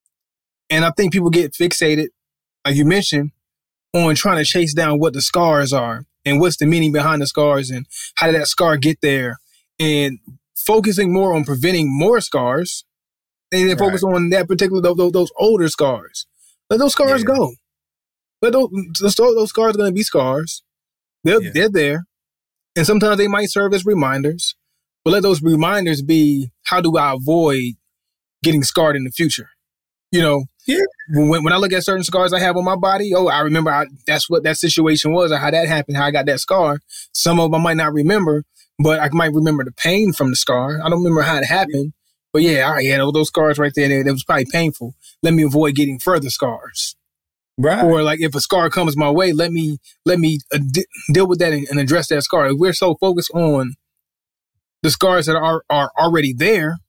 B: And I think people get fixated, like you mentioned, on trying to chase down what the scars are and what's the meaning behind the scars and how did that scar get there, and focusing more on preventing more scars and then focus on that particular, those, those older scars. Let those scars
A: Yeah.
B: go. Let those, those, those scars are going to be scars. They're,
A: Yeah.
B: they're there. And sometimes they might serve as reminders, but let those reminders be, how do I avoid getting scarred in the future? You know,
A: Yeah.
B: when, when I look at certain scars I have on my body, oh, I remember I, that's what that situation was, or how that happened, how I got that scar. Some of them I might not remember, but I might remember the pain from the scar. I don't remember how it happened, but yeah, I had all those scars right there. That was probably painful. Let me avoid getting further scars.
A: Right.
B: Or like if a scar comes my way, let me let me uh, d- deal with that and, and address that scar. If we're so focused on the scars that are are already there,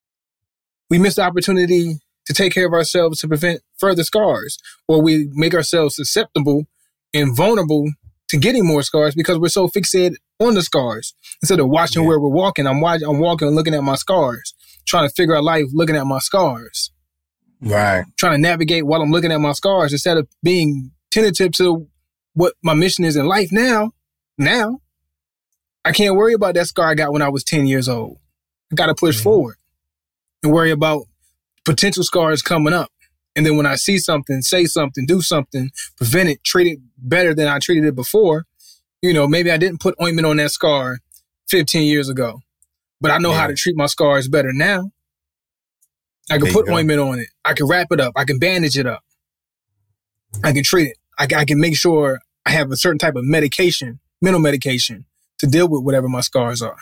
B: we miss the opportunity to take care of ourselves to prevent further scars, or we make ourselves susceptible and vulnerable to getting more scars because we're so fixated on the scars instead of watching
A: Yeah.
B: where we're walking. I'm watching, I'm walking and looking at my scars, trying to figure out life, looking at my scars,
A: Right.
B: trying to navigate while I'm looking at my scars instead of being tentative to what my mission is in life now. Now, I can't worry about that scar I got when I was ten years old. I got to push
A: Mhm.
B: forward and worry about potential scars coming up. And then when I see something, say something, do something, prevent it, treat it better than I treated it before. You know, maybe I didn't put ointment on that scar fifteen years ago, but I know
A: Yeah.
B: how to treat my scars better now. I can
A: There you
B: put
A: go.
B: ointment on it. I can wrap it up. I can bandage it up. I can treat it. I, I can make sure I have a certain type of medication, mental medication, to deal with whatever my scars are.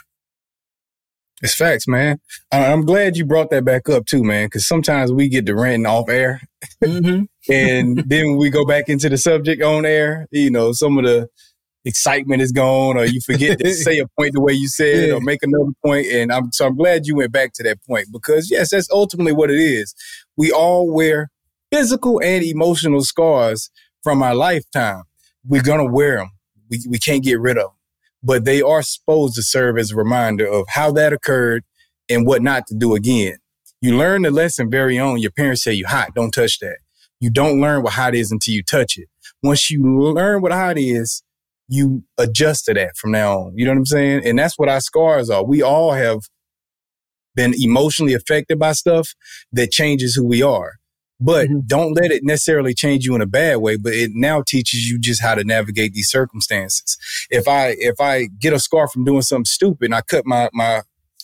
A: It's facts, man. I- I'm glad you brought that back up too, man, because sometimes we get to ranting off air.
B: Mm-hmm.
A: And then when we go back into the subject on air, you know, some of the excitement is gone, or you forget to say a point the way you said it,
B: Yeah.
A: or make another point. And I'm so I'm glad you went back to that point, because yes, that's ultimately what it is. We all wear physical and emotional scars from our lifetime. We're gonna wear them. We we can't get rid of them, but they are supposed to serve as a reminder of how that occurred and what not to do again. You learn the lesson very on. Your parents say you hot, don't touch that. You don't learn what hot is until you touch it. Once you learn what hot is, you adjust to that from now on. You know what I'm saying? And that's what our scars are. We all have been emotionally affected by stuff that changes who we are. But
B: Mhm.
A: don't let it necessarily change you in a bad way, but it now teaches you just how to navigate these circumstances. If I if I get a scar from doing something stupid and I cut my my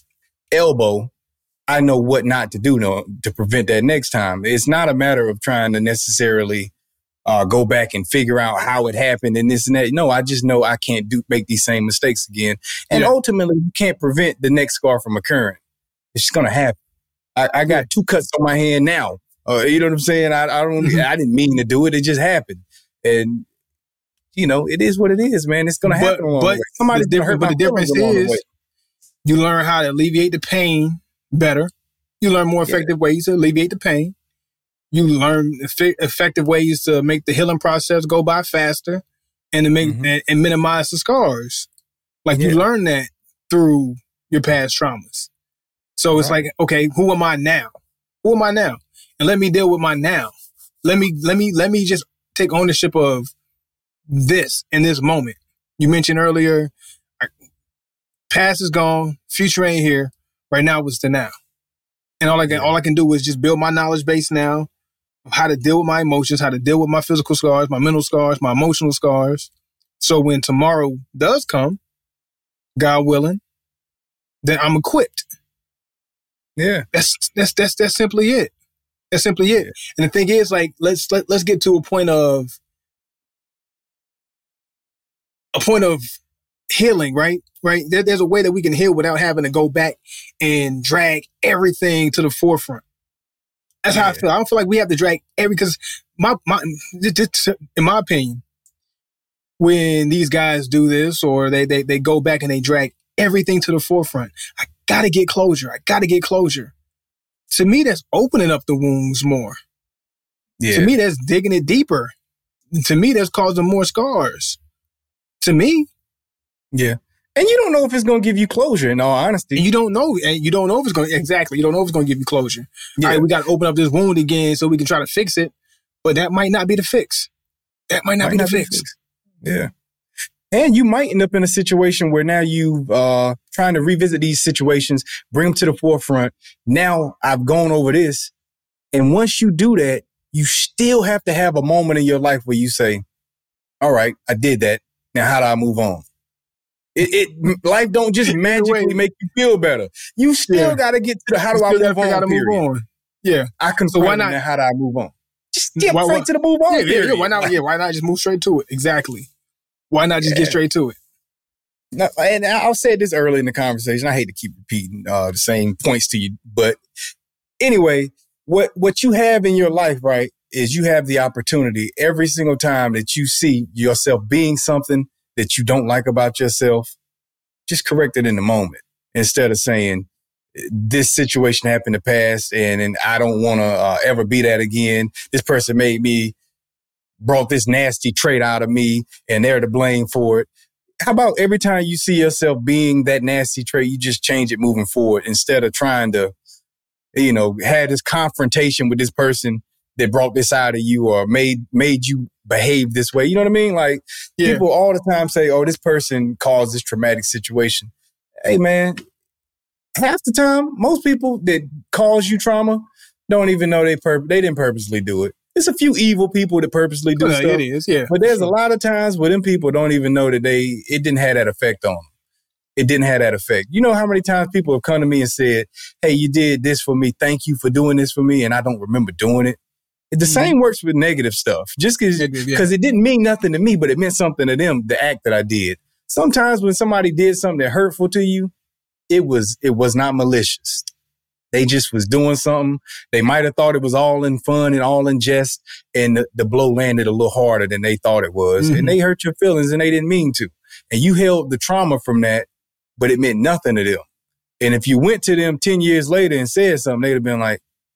A: elbow, I know what not to do no, to prevent that next time. It's not a matter of trying to necessarily uh, go back and figure out how it happened and this and that. No, I just know I can't do make these same mistakes again. And
B: Yeah.
A: ultimately, you can't prevent the next scar from occurring. It's just going to happen. I, I got two cuts on my hand now. Uh, you know what I'm saying? I, I don't.
B: Mhm.
A: I didn't mean to do it. It just happened. And you know, it is what it is, man. It's going to
B: But-
A: happen along
B: but
A: the way. Somebody's
B: the
A: going to hurt
B: difference-
A: my
B: but the
A: feelings
B: difference
A: along the
B: is-
A: way.
B: You learn how to alleviate the pain better. You learn more
A: Yeah.
B: effective ways to alleviate the pain. You learn effe- effective ways to make the healing process go by faster and to make
A: Mhm.
B: and, and minimize the scars. Like you
A: Yeah.
B: learn that through your past traumas. So it's
A: Right.
B: like, okay, who am I now? Who am I now? And let me deal with my now. Let me let me let me just take ownership of this in this moment. You mentioned earlier, I- Past is gone. Future ain't here. Right now is the now. And all I can, yeah. all I can do is just build my knowledge base now of how to deal with my emotions, how to deal with my physical scars, my mental scars, my emotional scars. So when tomorrow does come, God willing, then I'm equipped.
A: Yeah.
B: That's that's that's that's simply it. That's simply it. And the thing is, like, let's let, let's get to a point of a point of healing, right? Right. There, there's a way that we can heal without having to go back and drag everything to the forefront. That's yeah. how I feel. I don't feel like we have to drag every, because my my in my opinion, when these guys do this or they they they go back and they drag everything to the forefront, I gotta get closure. I gotta get closure. To me, that's opening up the wounds more. Yeah. To me, that's digging it deeper. To me, that's causing more scars. To me.
A: Yeah. And you don't know if it's going to give you closure, in all honesty.
B: And you don't know. And you don't know if it's going to, exactly. You don't know if it's going to give you closure. Yeah. All right, we got to open up this wound again so we can try to fix it. But that might not be the fix. That might not might be not the be fix. fix.
A: Yeah. And you might end up in a situation where now you uh trying to revisit these situations, bring them to the forefront. Now I've gone over this. And once you do that, you still have to have a moment in your life where you say, all right, I did that. Now how do I move on? It, it life don't just magically make you feel better. You still yeah. got to get to the how do you I move on, move on.
B: Yeah.
A: I can so why not? How do I move on? Just get why, straight why, to the move on.
B: Yeah, yeah, yeah. Why not? Yeah, why not just move straight to it? Exactly. Why not just yeah. get straight to it?
A: No, and I'll say this early in the conversation. I hate to keep repeating uh, the same points to you, but anyway, what what you have in your life, right, is you have the opportunity every single time that you see yourself being something that you don't like about yourself, just correct it in the moment instead of saying this situation happened in the past and, and I don't want to uh, ever be that again. This person made me, brought this nasty trait out of me and they're to blame for it. How about every time you see yourself being that nasty trait, you just change it moving forward instead of trying to, you know, have this confrontation with this person that brought this out of you or made made you behave this way. You know what I mean? Like yeah. people all the time say, oh, this person caused this traumatic situation. Hey, man, half the time, most people that cause you trauma don't even know they pur- they didn't purposely do it. There's a few evil people that purposely do
B: yeah,
A: stuff.
B: It is, yeah.
A: But there's a lot of times where them people don't even know that they it didn't have that effect on them. It didn't have that effect. You know how many times people have come to me and said, hey, you did this for me. Thank you for doing this for me. And I don't remember doing it. The mm-hmm. same works with negative stuff. Just because yeah. it didn't mean nothing to me, but it meant something to them, the act that I did. Sometimes when somebody did something that hurtful to you, it was it was not malicious. They just was doing something. They might have thought it was all in fun and all in jest, and the, the blow landed a little harder than they thought it was. Mm-hmm. And they hurt your feelings and they didn't mean to. And you held the trauma from that, but it meant nothing to them. And if you went to them ten years later and said something, they'd have been like,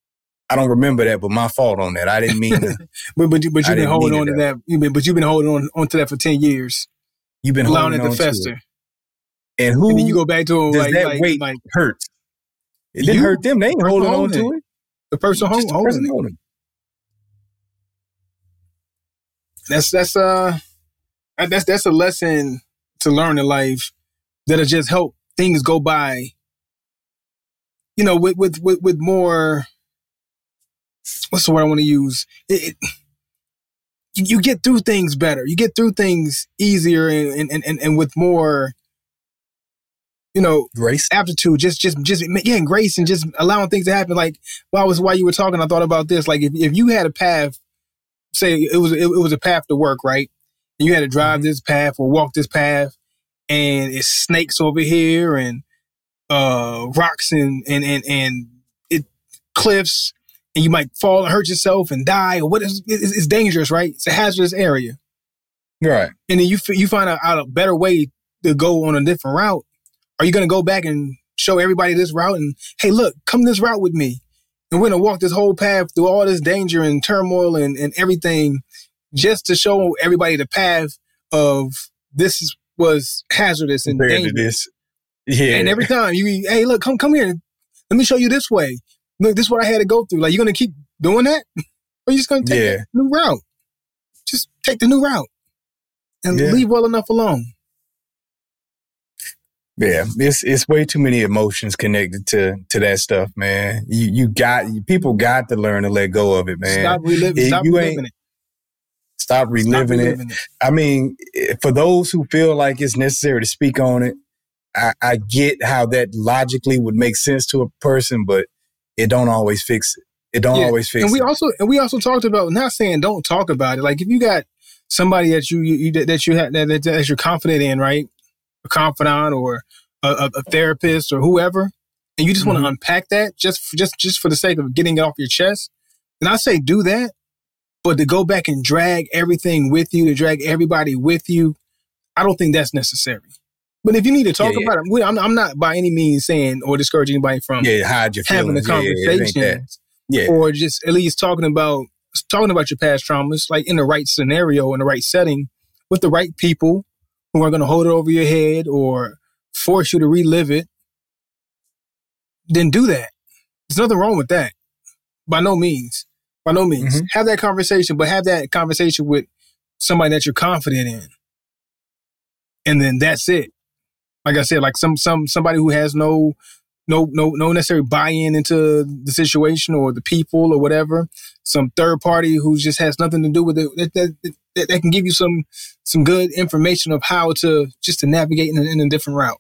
A: I don't remember that, but my fault on that. I didn't mean to.
B: but but, you, but you've been holding on to that. that. You've been, but you've been holding on, on to that for ten years.
A: You've been
B: allowing
A: holding
B: it to
A: on
B: fester.
A: To it. And who
B: and then you go back to
A: does
B: like,
A: that
B: like,
A: weight
B: like,
A: hurt? It didn't hurt them. They ain't holding on to it.
B: The person holding, the person holding it. That's that's uh that's that's a lesson to learn in life that'll just help things go by. You know, with with with, with more. What's the word I want to use? It, it, you get through things better. You get through things easier and and and, and with more. You know,
A: grace,
B: aptitude, just, just, just, yeah, and grace, and just allowing things to happen. Like, while I was while you were talking, I thought about this. Like, if, if you had a path, say it was it, it was a path to work, right? And you had to drive mm-hmm. this path or walk this path, and it's snakes over here, and uh, rocks, and and and and it cliffs, and you might fall and hurt yourself and die, or what is it's, it's dangerous, right? It's a hazardous area,
A: right? And
B: then you you find out, out a better way to go on a different route. Are you going to go back and show everybody this route and, hey, look, come this route with me. And we're going to walk this whole path through all this danger and turmoil and, and everything just to show everybody the path of this is, was hazardous and
A: Compared
B: dangerous.
A: To this. Yeah.
B: And every time you, hey, look, come come here. Let me show you this way. Look, this is what I had to go through. Like, you're going to keep doing that? Or you just going to take
A: yeah.
B: the new route? Just take the new route and
A: yeah.
B: leave well enough alone.
A: Yeah, it's it's way too many emotions connected to to that stuff, man. You you got people got to learn to let go of it, man.
B: Stop reliving.
A: It,
B: stop
A: you
B: reliving
A: ain't,
B: it.
A: Stop reliving,
B: stop reliving
A: it.
B: it.
A: I mean, for those who feel like it's necessary to speak on it, I, I get how that logically would make sense to a person, but it don't always fix it. It don't
B: Yeah.
A: always fix
B: and we
A: it.
B: also and we also talked about, not saying don't talk about it. Like if you got somebody that you, you that you have that, that, that you're confident in, right? A confidant or a, a, a therapist or whoever, and you just mm-hmm. want to unpack that just for, just just for the sake of getting it off your chest, then I say do that. But to go back and drag everything with you, to drag everybody with you, I don't think that's necessary. But if you need to talk yeah, yeah. about it, we, I'm, I'm not by any means saying or discouraging anybody from
A: yeah, hide your
B: having a conversation,
A: yeah, yeah, yeah.
B: or just at least talking about talking about your past traumas, like in the right scenario, in the right setting, with the right people who are going to hold it over your head or force you to relive it. Then do that. There's nothing wrong with that. By no means. By no means. Mm-hmm. Have that conversation, but have that conversation with somebody that you're confident in. And then that's it. Like I said, like some some somebody who has no no no no necessary buy-in into the situation or the people or whatever. Some third party who just has nothing to do with it. That, that, that, that can give you some some good information of how to just to navigate in a, in a different route.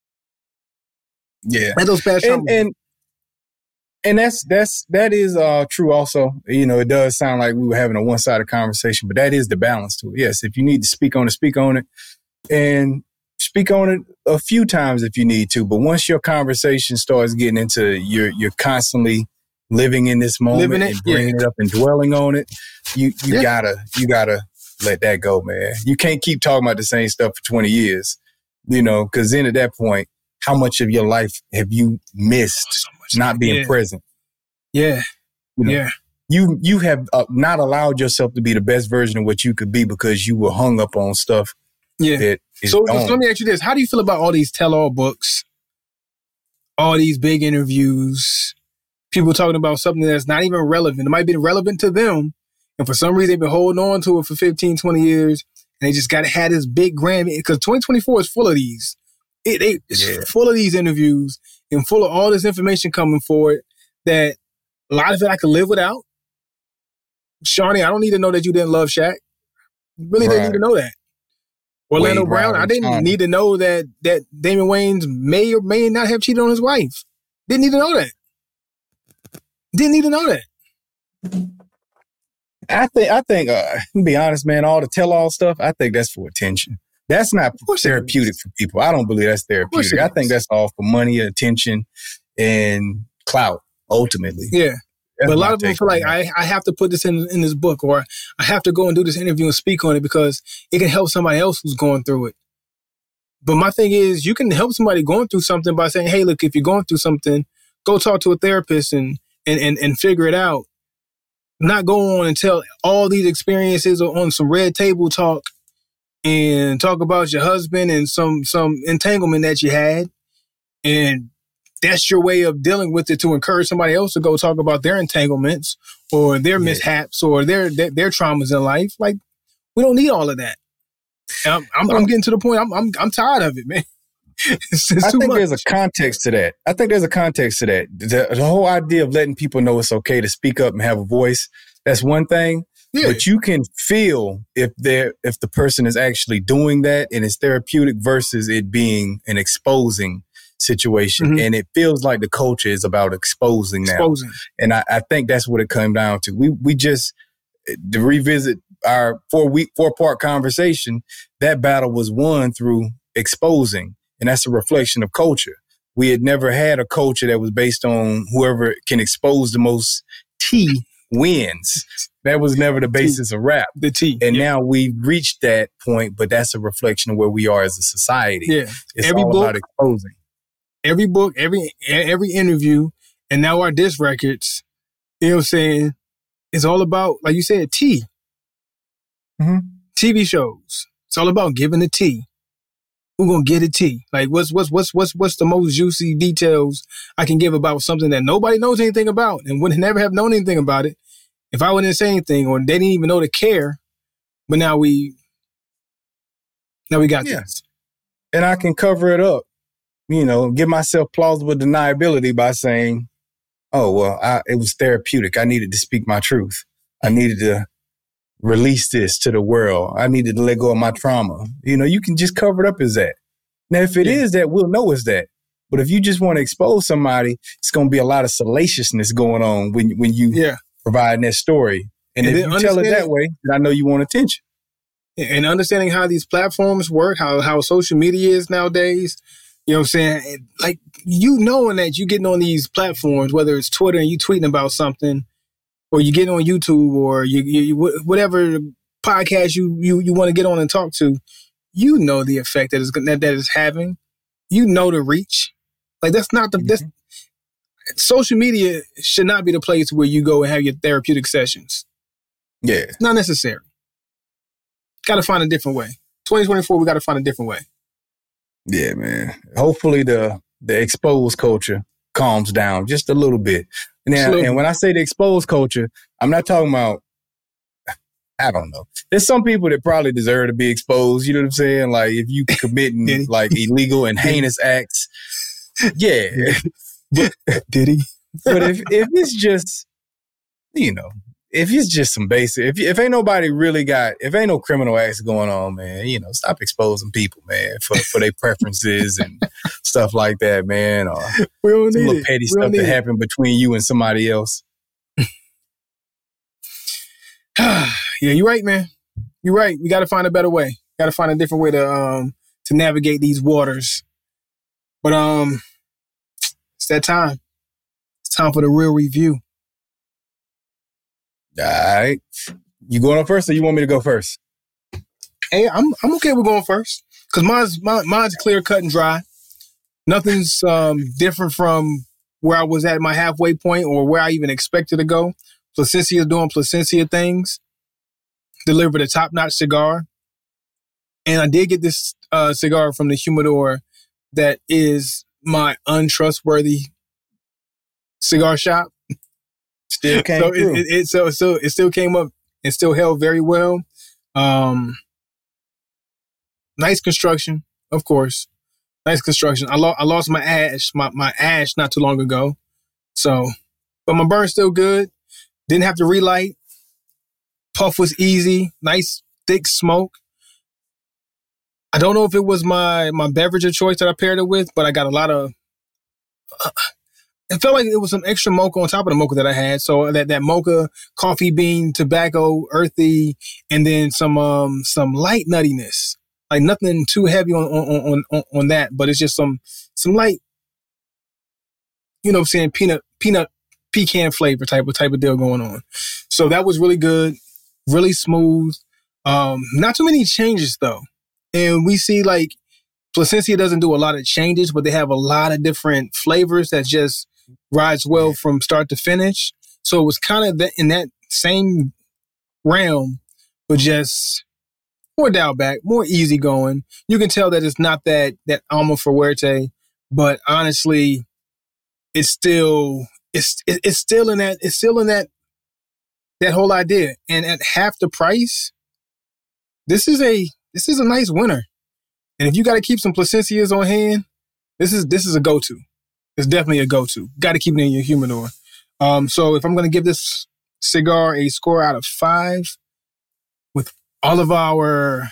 A: Yeah.
B: Let those past
A: and, and And that's that's that is uh, true. Also, you know, it does sound like we were having a one-sided conversation, but that is the balance to it. Yes, if you need to speak on it, speak on it, and speak on it a few times if you need to. But once your conversation starts getting into you're you're constantly living in this moment
B: living it,
A: and bringing
B: yeah.
A: it up and dwelling on it, you you
B: yeah.
A: gotta you gotta let that go, man. You can't keep talking about the same stuff for twenty years, you know, because then at that point, how much of your life have you missed? So not being
B: yeah.
A: present.
B: Yeah.
A: You know,
B: yeah.
A: You you have uh, not allowed yourself to be the best version of what you could be because you were hung up on stuff.
B: Yeah.
A: That is
B: so, so
A: gone.
B: let me ask you this. How do you feel about all these tell-all books, all these big interviews, people talking about something that's not even relevant? It might be relevant to them. And for some reason, they've been holding on to it for fifteen, twenty years. And they just got to have this big grand, because twenty twenty-four is full of these. It, it, it's yeah. full of these interviews and full of all this information coming forward that a lot of it I could live without. Shawnee, I don't need to know that you didn't love Shaq. You really right. didn't need to know that. Orlando Wade Brown, I didn't Tom. need to know that that Damon Wayans may or may not have cheated on his wife. Didn't need to know that. Didn't need to know that.
A: I think, I think, uh, to be honest, man, all the tell-all stuff, I think that's for attention. That's not therapeutic for people. I don't believe that's therapeutic. I think that's all for money, attention, and clout, ultimately.
B: Yeah. That's but a lot of people feel like I, I have to put this in, in this book, or I have to go and do this interview and speak on it because it can help somebody else who's going through it. But my thing is, you can help somebody going through something by saying, hey, look, if you're going through something, go talk to a therapist and and and, and figure it out. Not go on and tell all these experiences on some red table talk and talk about your husband and some some entanglement that you had, and that's your way of dealing with it to encourage somebody else to go talk about their entanglements or their yeah. mishaps or their, their their traumas in life. Like, we don't need all of that. I'm, I'm, well, I'm getting to the point. I'm I'm, I'm tired of it, man. it's, it's
A: I
B: too
A: think
B: much.
A: there's a context to that. I think there's a context to that. The, the whole idea of letting people know it's okay to speak up and have a voice, that's one thing. Yeah. But you can feel if they're if the person is actually doing that and it's therapeutic versus it being an exposing situation. Mm-hmm. And it feels like the culture is about exposing now.
B: Exposing.
A: And I, I think that's what it came down to. We we just, to revisit our four week, four part conversation, that battle was won through exposing. And that's a reflection of culture. We had never had a culture that was based on whoever can expose the most tea wins. That was never the basis
B: T.
A: of rap.
B: The T.
A: And
B: yeah.
A: now we've reached that point, but that's a reflection of where we are as a society.
B: Yeah.
A: It's
B: every
A: all
B: book,
A: about exposing.
B: Every book, every every interview, and now our disc records, you know what I'm saying? It's all about, like you said, tea.
A: Mm-hmm.
B: T V shows. It's all about giving the tea. Who's gonna get a tea? Like what's what's what's what's what's the most juicy details I can give about something that nobody knows anything about and would never have known anything about it if I wouldn't say anything, or they didn't even know to care. But now we now we got
A: yeah.
B: this.
A: And I can cover it up you know, give myself plausible deniability by saying, oh, well, I, it was therapeutic. I needed to speak my truth. I needed to release this to the world. I needed to let go of my trauma. You know, you can just cover it up as that. Now, if it yeah. is that, we'll know it's that. But if you just want to expose somebody, it's going to be a lot of salaciousness going on when, when you yeah. provide that story. And, and if you tell it that way, then I know you want attention.
B: And understanding how these platforms work, how, how social media is nowadays, you know what I'm saying? Like, you knowing that you getting on these platforms, whether it's Twitter and you tweeting about something, or you get on YouTube, or you, you whatever podcast you, you, you want to get on and talk to, you know the effect that is that, that is having. You know the reach. Like, that's not the mm-hmm. this, social media should not be the place where you go and have your therapeutic sessions.
A: Yeah,
B: it's not necessary. Got to find a different way. twenty twenty-four, we got to find a different way.
A: Yeah, man. Hopefully the the exposed culture calms down just a little bit. Now, and when I say the exposed culture, I'm not talking about, I don't know. There's some people that probably deserve to be exposed. You know what I'm saying? Like, if you committing like illegal and heinous acts, yeah.
B: But, did he?
A: But if if it's just, you know, if it's just some basic, if if ain't nobody really got, if ain't no criminal acts going on, man, you know, stop exposing people, man, for for their preferences and stuff like that, man, or
B: we don't
A: some
B: need
A: little
B: it.
A: petty
B: we
A: stuff that happened between you and somebody else.
B: Yeah, you're right, man. You're right. We got to find a better way. Got to find a different way to um to navigate these waters. But um, it's that time. It's time for the real review.
A: All right. You going on first, or you want me to go first?
B: Hey, I'm I'm okay with going first, because mine's mine, mine's clear, cut, and dry. Nothing's um, different from where I was at my halfway point, or where I even expected to go. Placencia doing Placencia things. Delivered a top-notch cigar, and I did get this uh, cigar from the humidor that is my untrustworthy cigar shop.
A: Still came
B: so
A: through.
B: It, it, it, so, so it still came up and still held very well. Um, nice construction, of course. Nice construction. I, lo- I lost my ash, my, my ash not too long ago. So, but my burn's still good. Didn't have to relight. Puff was easy. Nice, thick smoke. I don't know if it was my, my beverage of choice that I paired it with, but I got a lot of... Uh, it felt like it was some extra mocha on top of the mocha that I had. So that, that mocha, coffee bean, tobacco, earthy, and then some um some light nuttiness. Like nothing too heavy on on on, on that, but it's just some some light, you know what I'm saying, peanut peanut pecan flavor type of type of deal going on. So that was really good, really smooth. Um, not too many changes though. And we see like Placencia doesn't do a lot of changes, but they have a lot of different flavors that just rides well from start to finish. So it was kind of that, in that same realm, but just more dialed back, more easygoing. You can tell that it's not that that Alma Fuerte, but honestly, it's still it's it's still in that it's still in that that whole idea. And at half the price, this is a this is a nice winner. And if you got to keep some Placencias on hand, this is this is a go-to. It's definitely a go-to. Got to keep it in your humidor. Um, so if I'm going to give this cigar a score out of five, with all of our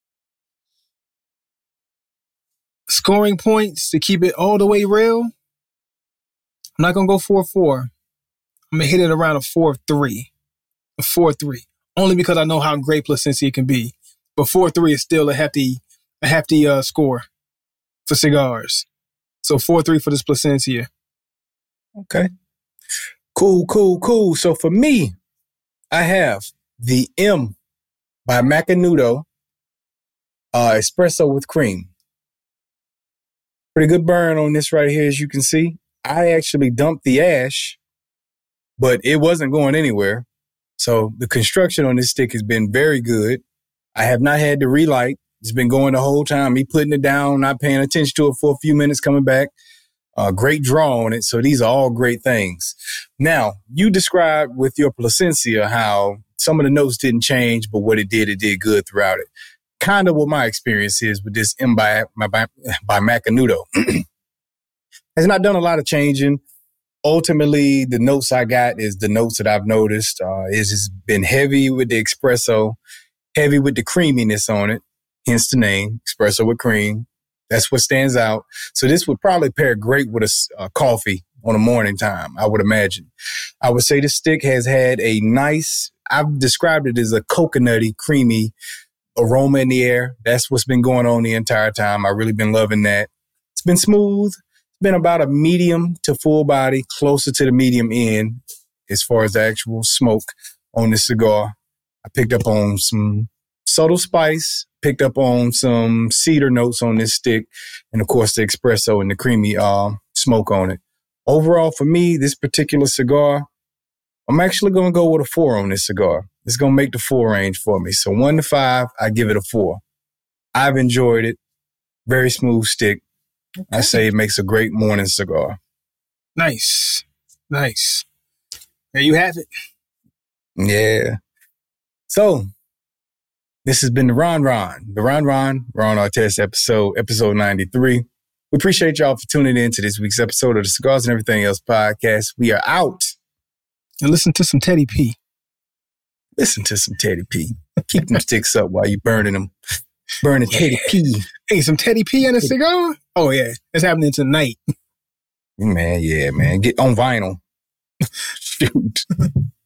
B: scoring points to keep it all the way real, I'm not going to go four four. I'm going to hit it around a four three. A four three. Only because I know how great Placencia can be. But four three is still a hefty, a hefty uh, score for cigars. So four three for this Placencia.
A: Okay. Cool, cool, cool. So for me, I have the M by Macanudo uh, Espresso with Cream. Pretty good burn on this right here, as you can see. I actually dumped the ash, but it wasn't going anywhere. So the construction on this stick has been very good. I have not had to relight. It's been going the whole time. Me putting it down, not paying attention to it for a few minutes, coming back. Uh, great draw on it. So these are all great things. Now, you described with your Placencia how some of the notes didn't change, but what it did, it did good throughout it. Kind of what my experience is with this M by, by, by Macanudo. has not done a lot of changing. Ultimately, the notes I got is the notes that I've noticed. Uh, it's just been heavy with the espresso, heavy with the creaminess on it, hence the name, espresso with cream. That's what stands out. So this would probably pair great with a uh, coffee on a morning time, I would imagine. I would say the stick has had a nice, I've described it as a coconutty, creamy aroma in the air. That's what's been going on the entire time. I've really been loving that. It's been smooth. It's been about a medium to full body, closer to the medium end as far as the actual smoke on this cigar. I picked up on some subtle spice, picked up on some cedar notes on this stick, and of course the espresso and the creamy uh, smoke on it. Overall, for me, this particular cigar, I'm actually going to go with a four on this cigar. It's going to make the four range for me. So one to five, I give it a four. I've enjoyed it. Very smooth stick. Okay. I say it makes a great morning cigar.
B: Nice. Nice. There you have it.
A: Yeah. So, this has been the Ron Ron, the Ron Ron, Ron Artest episode, episode ninety-three. We appreciate y'all for tuning in to this week's episode of the Cigars and Everything Else podcast. We are out.
B: And listen to some Teddy P.
A: Listen to some Teddy P. Keep them sticks up while you burning them. Burning yeah. Teddy P.
B: Hey, some Teddy P in a cigar? Oh, yeah. It's happening tonight.
A: Man, yeah, man. Get on vinyl. Shoot.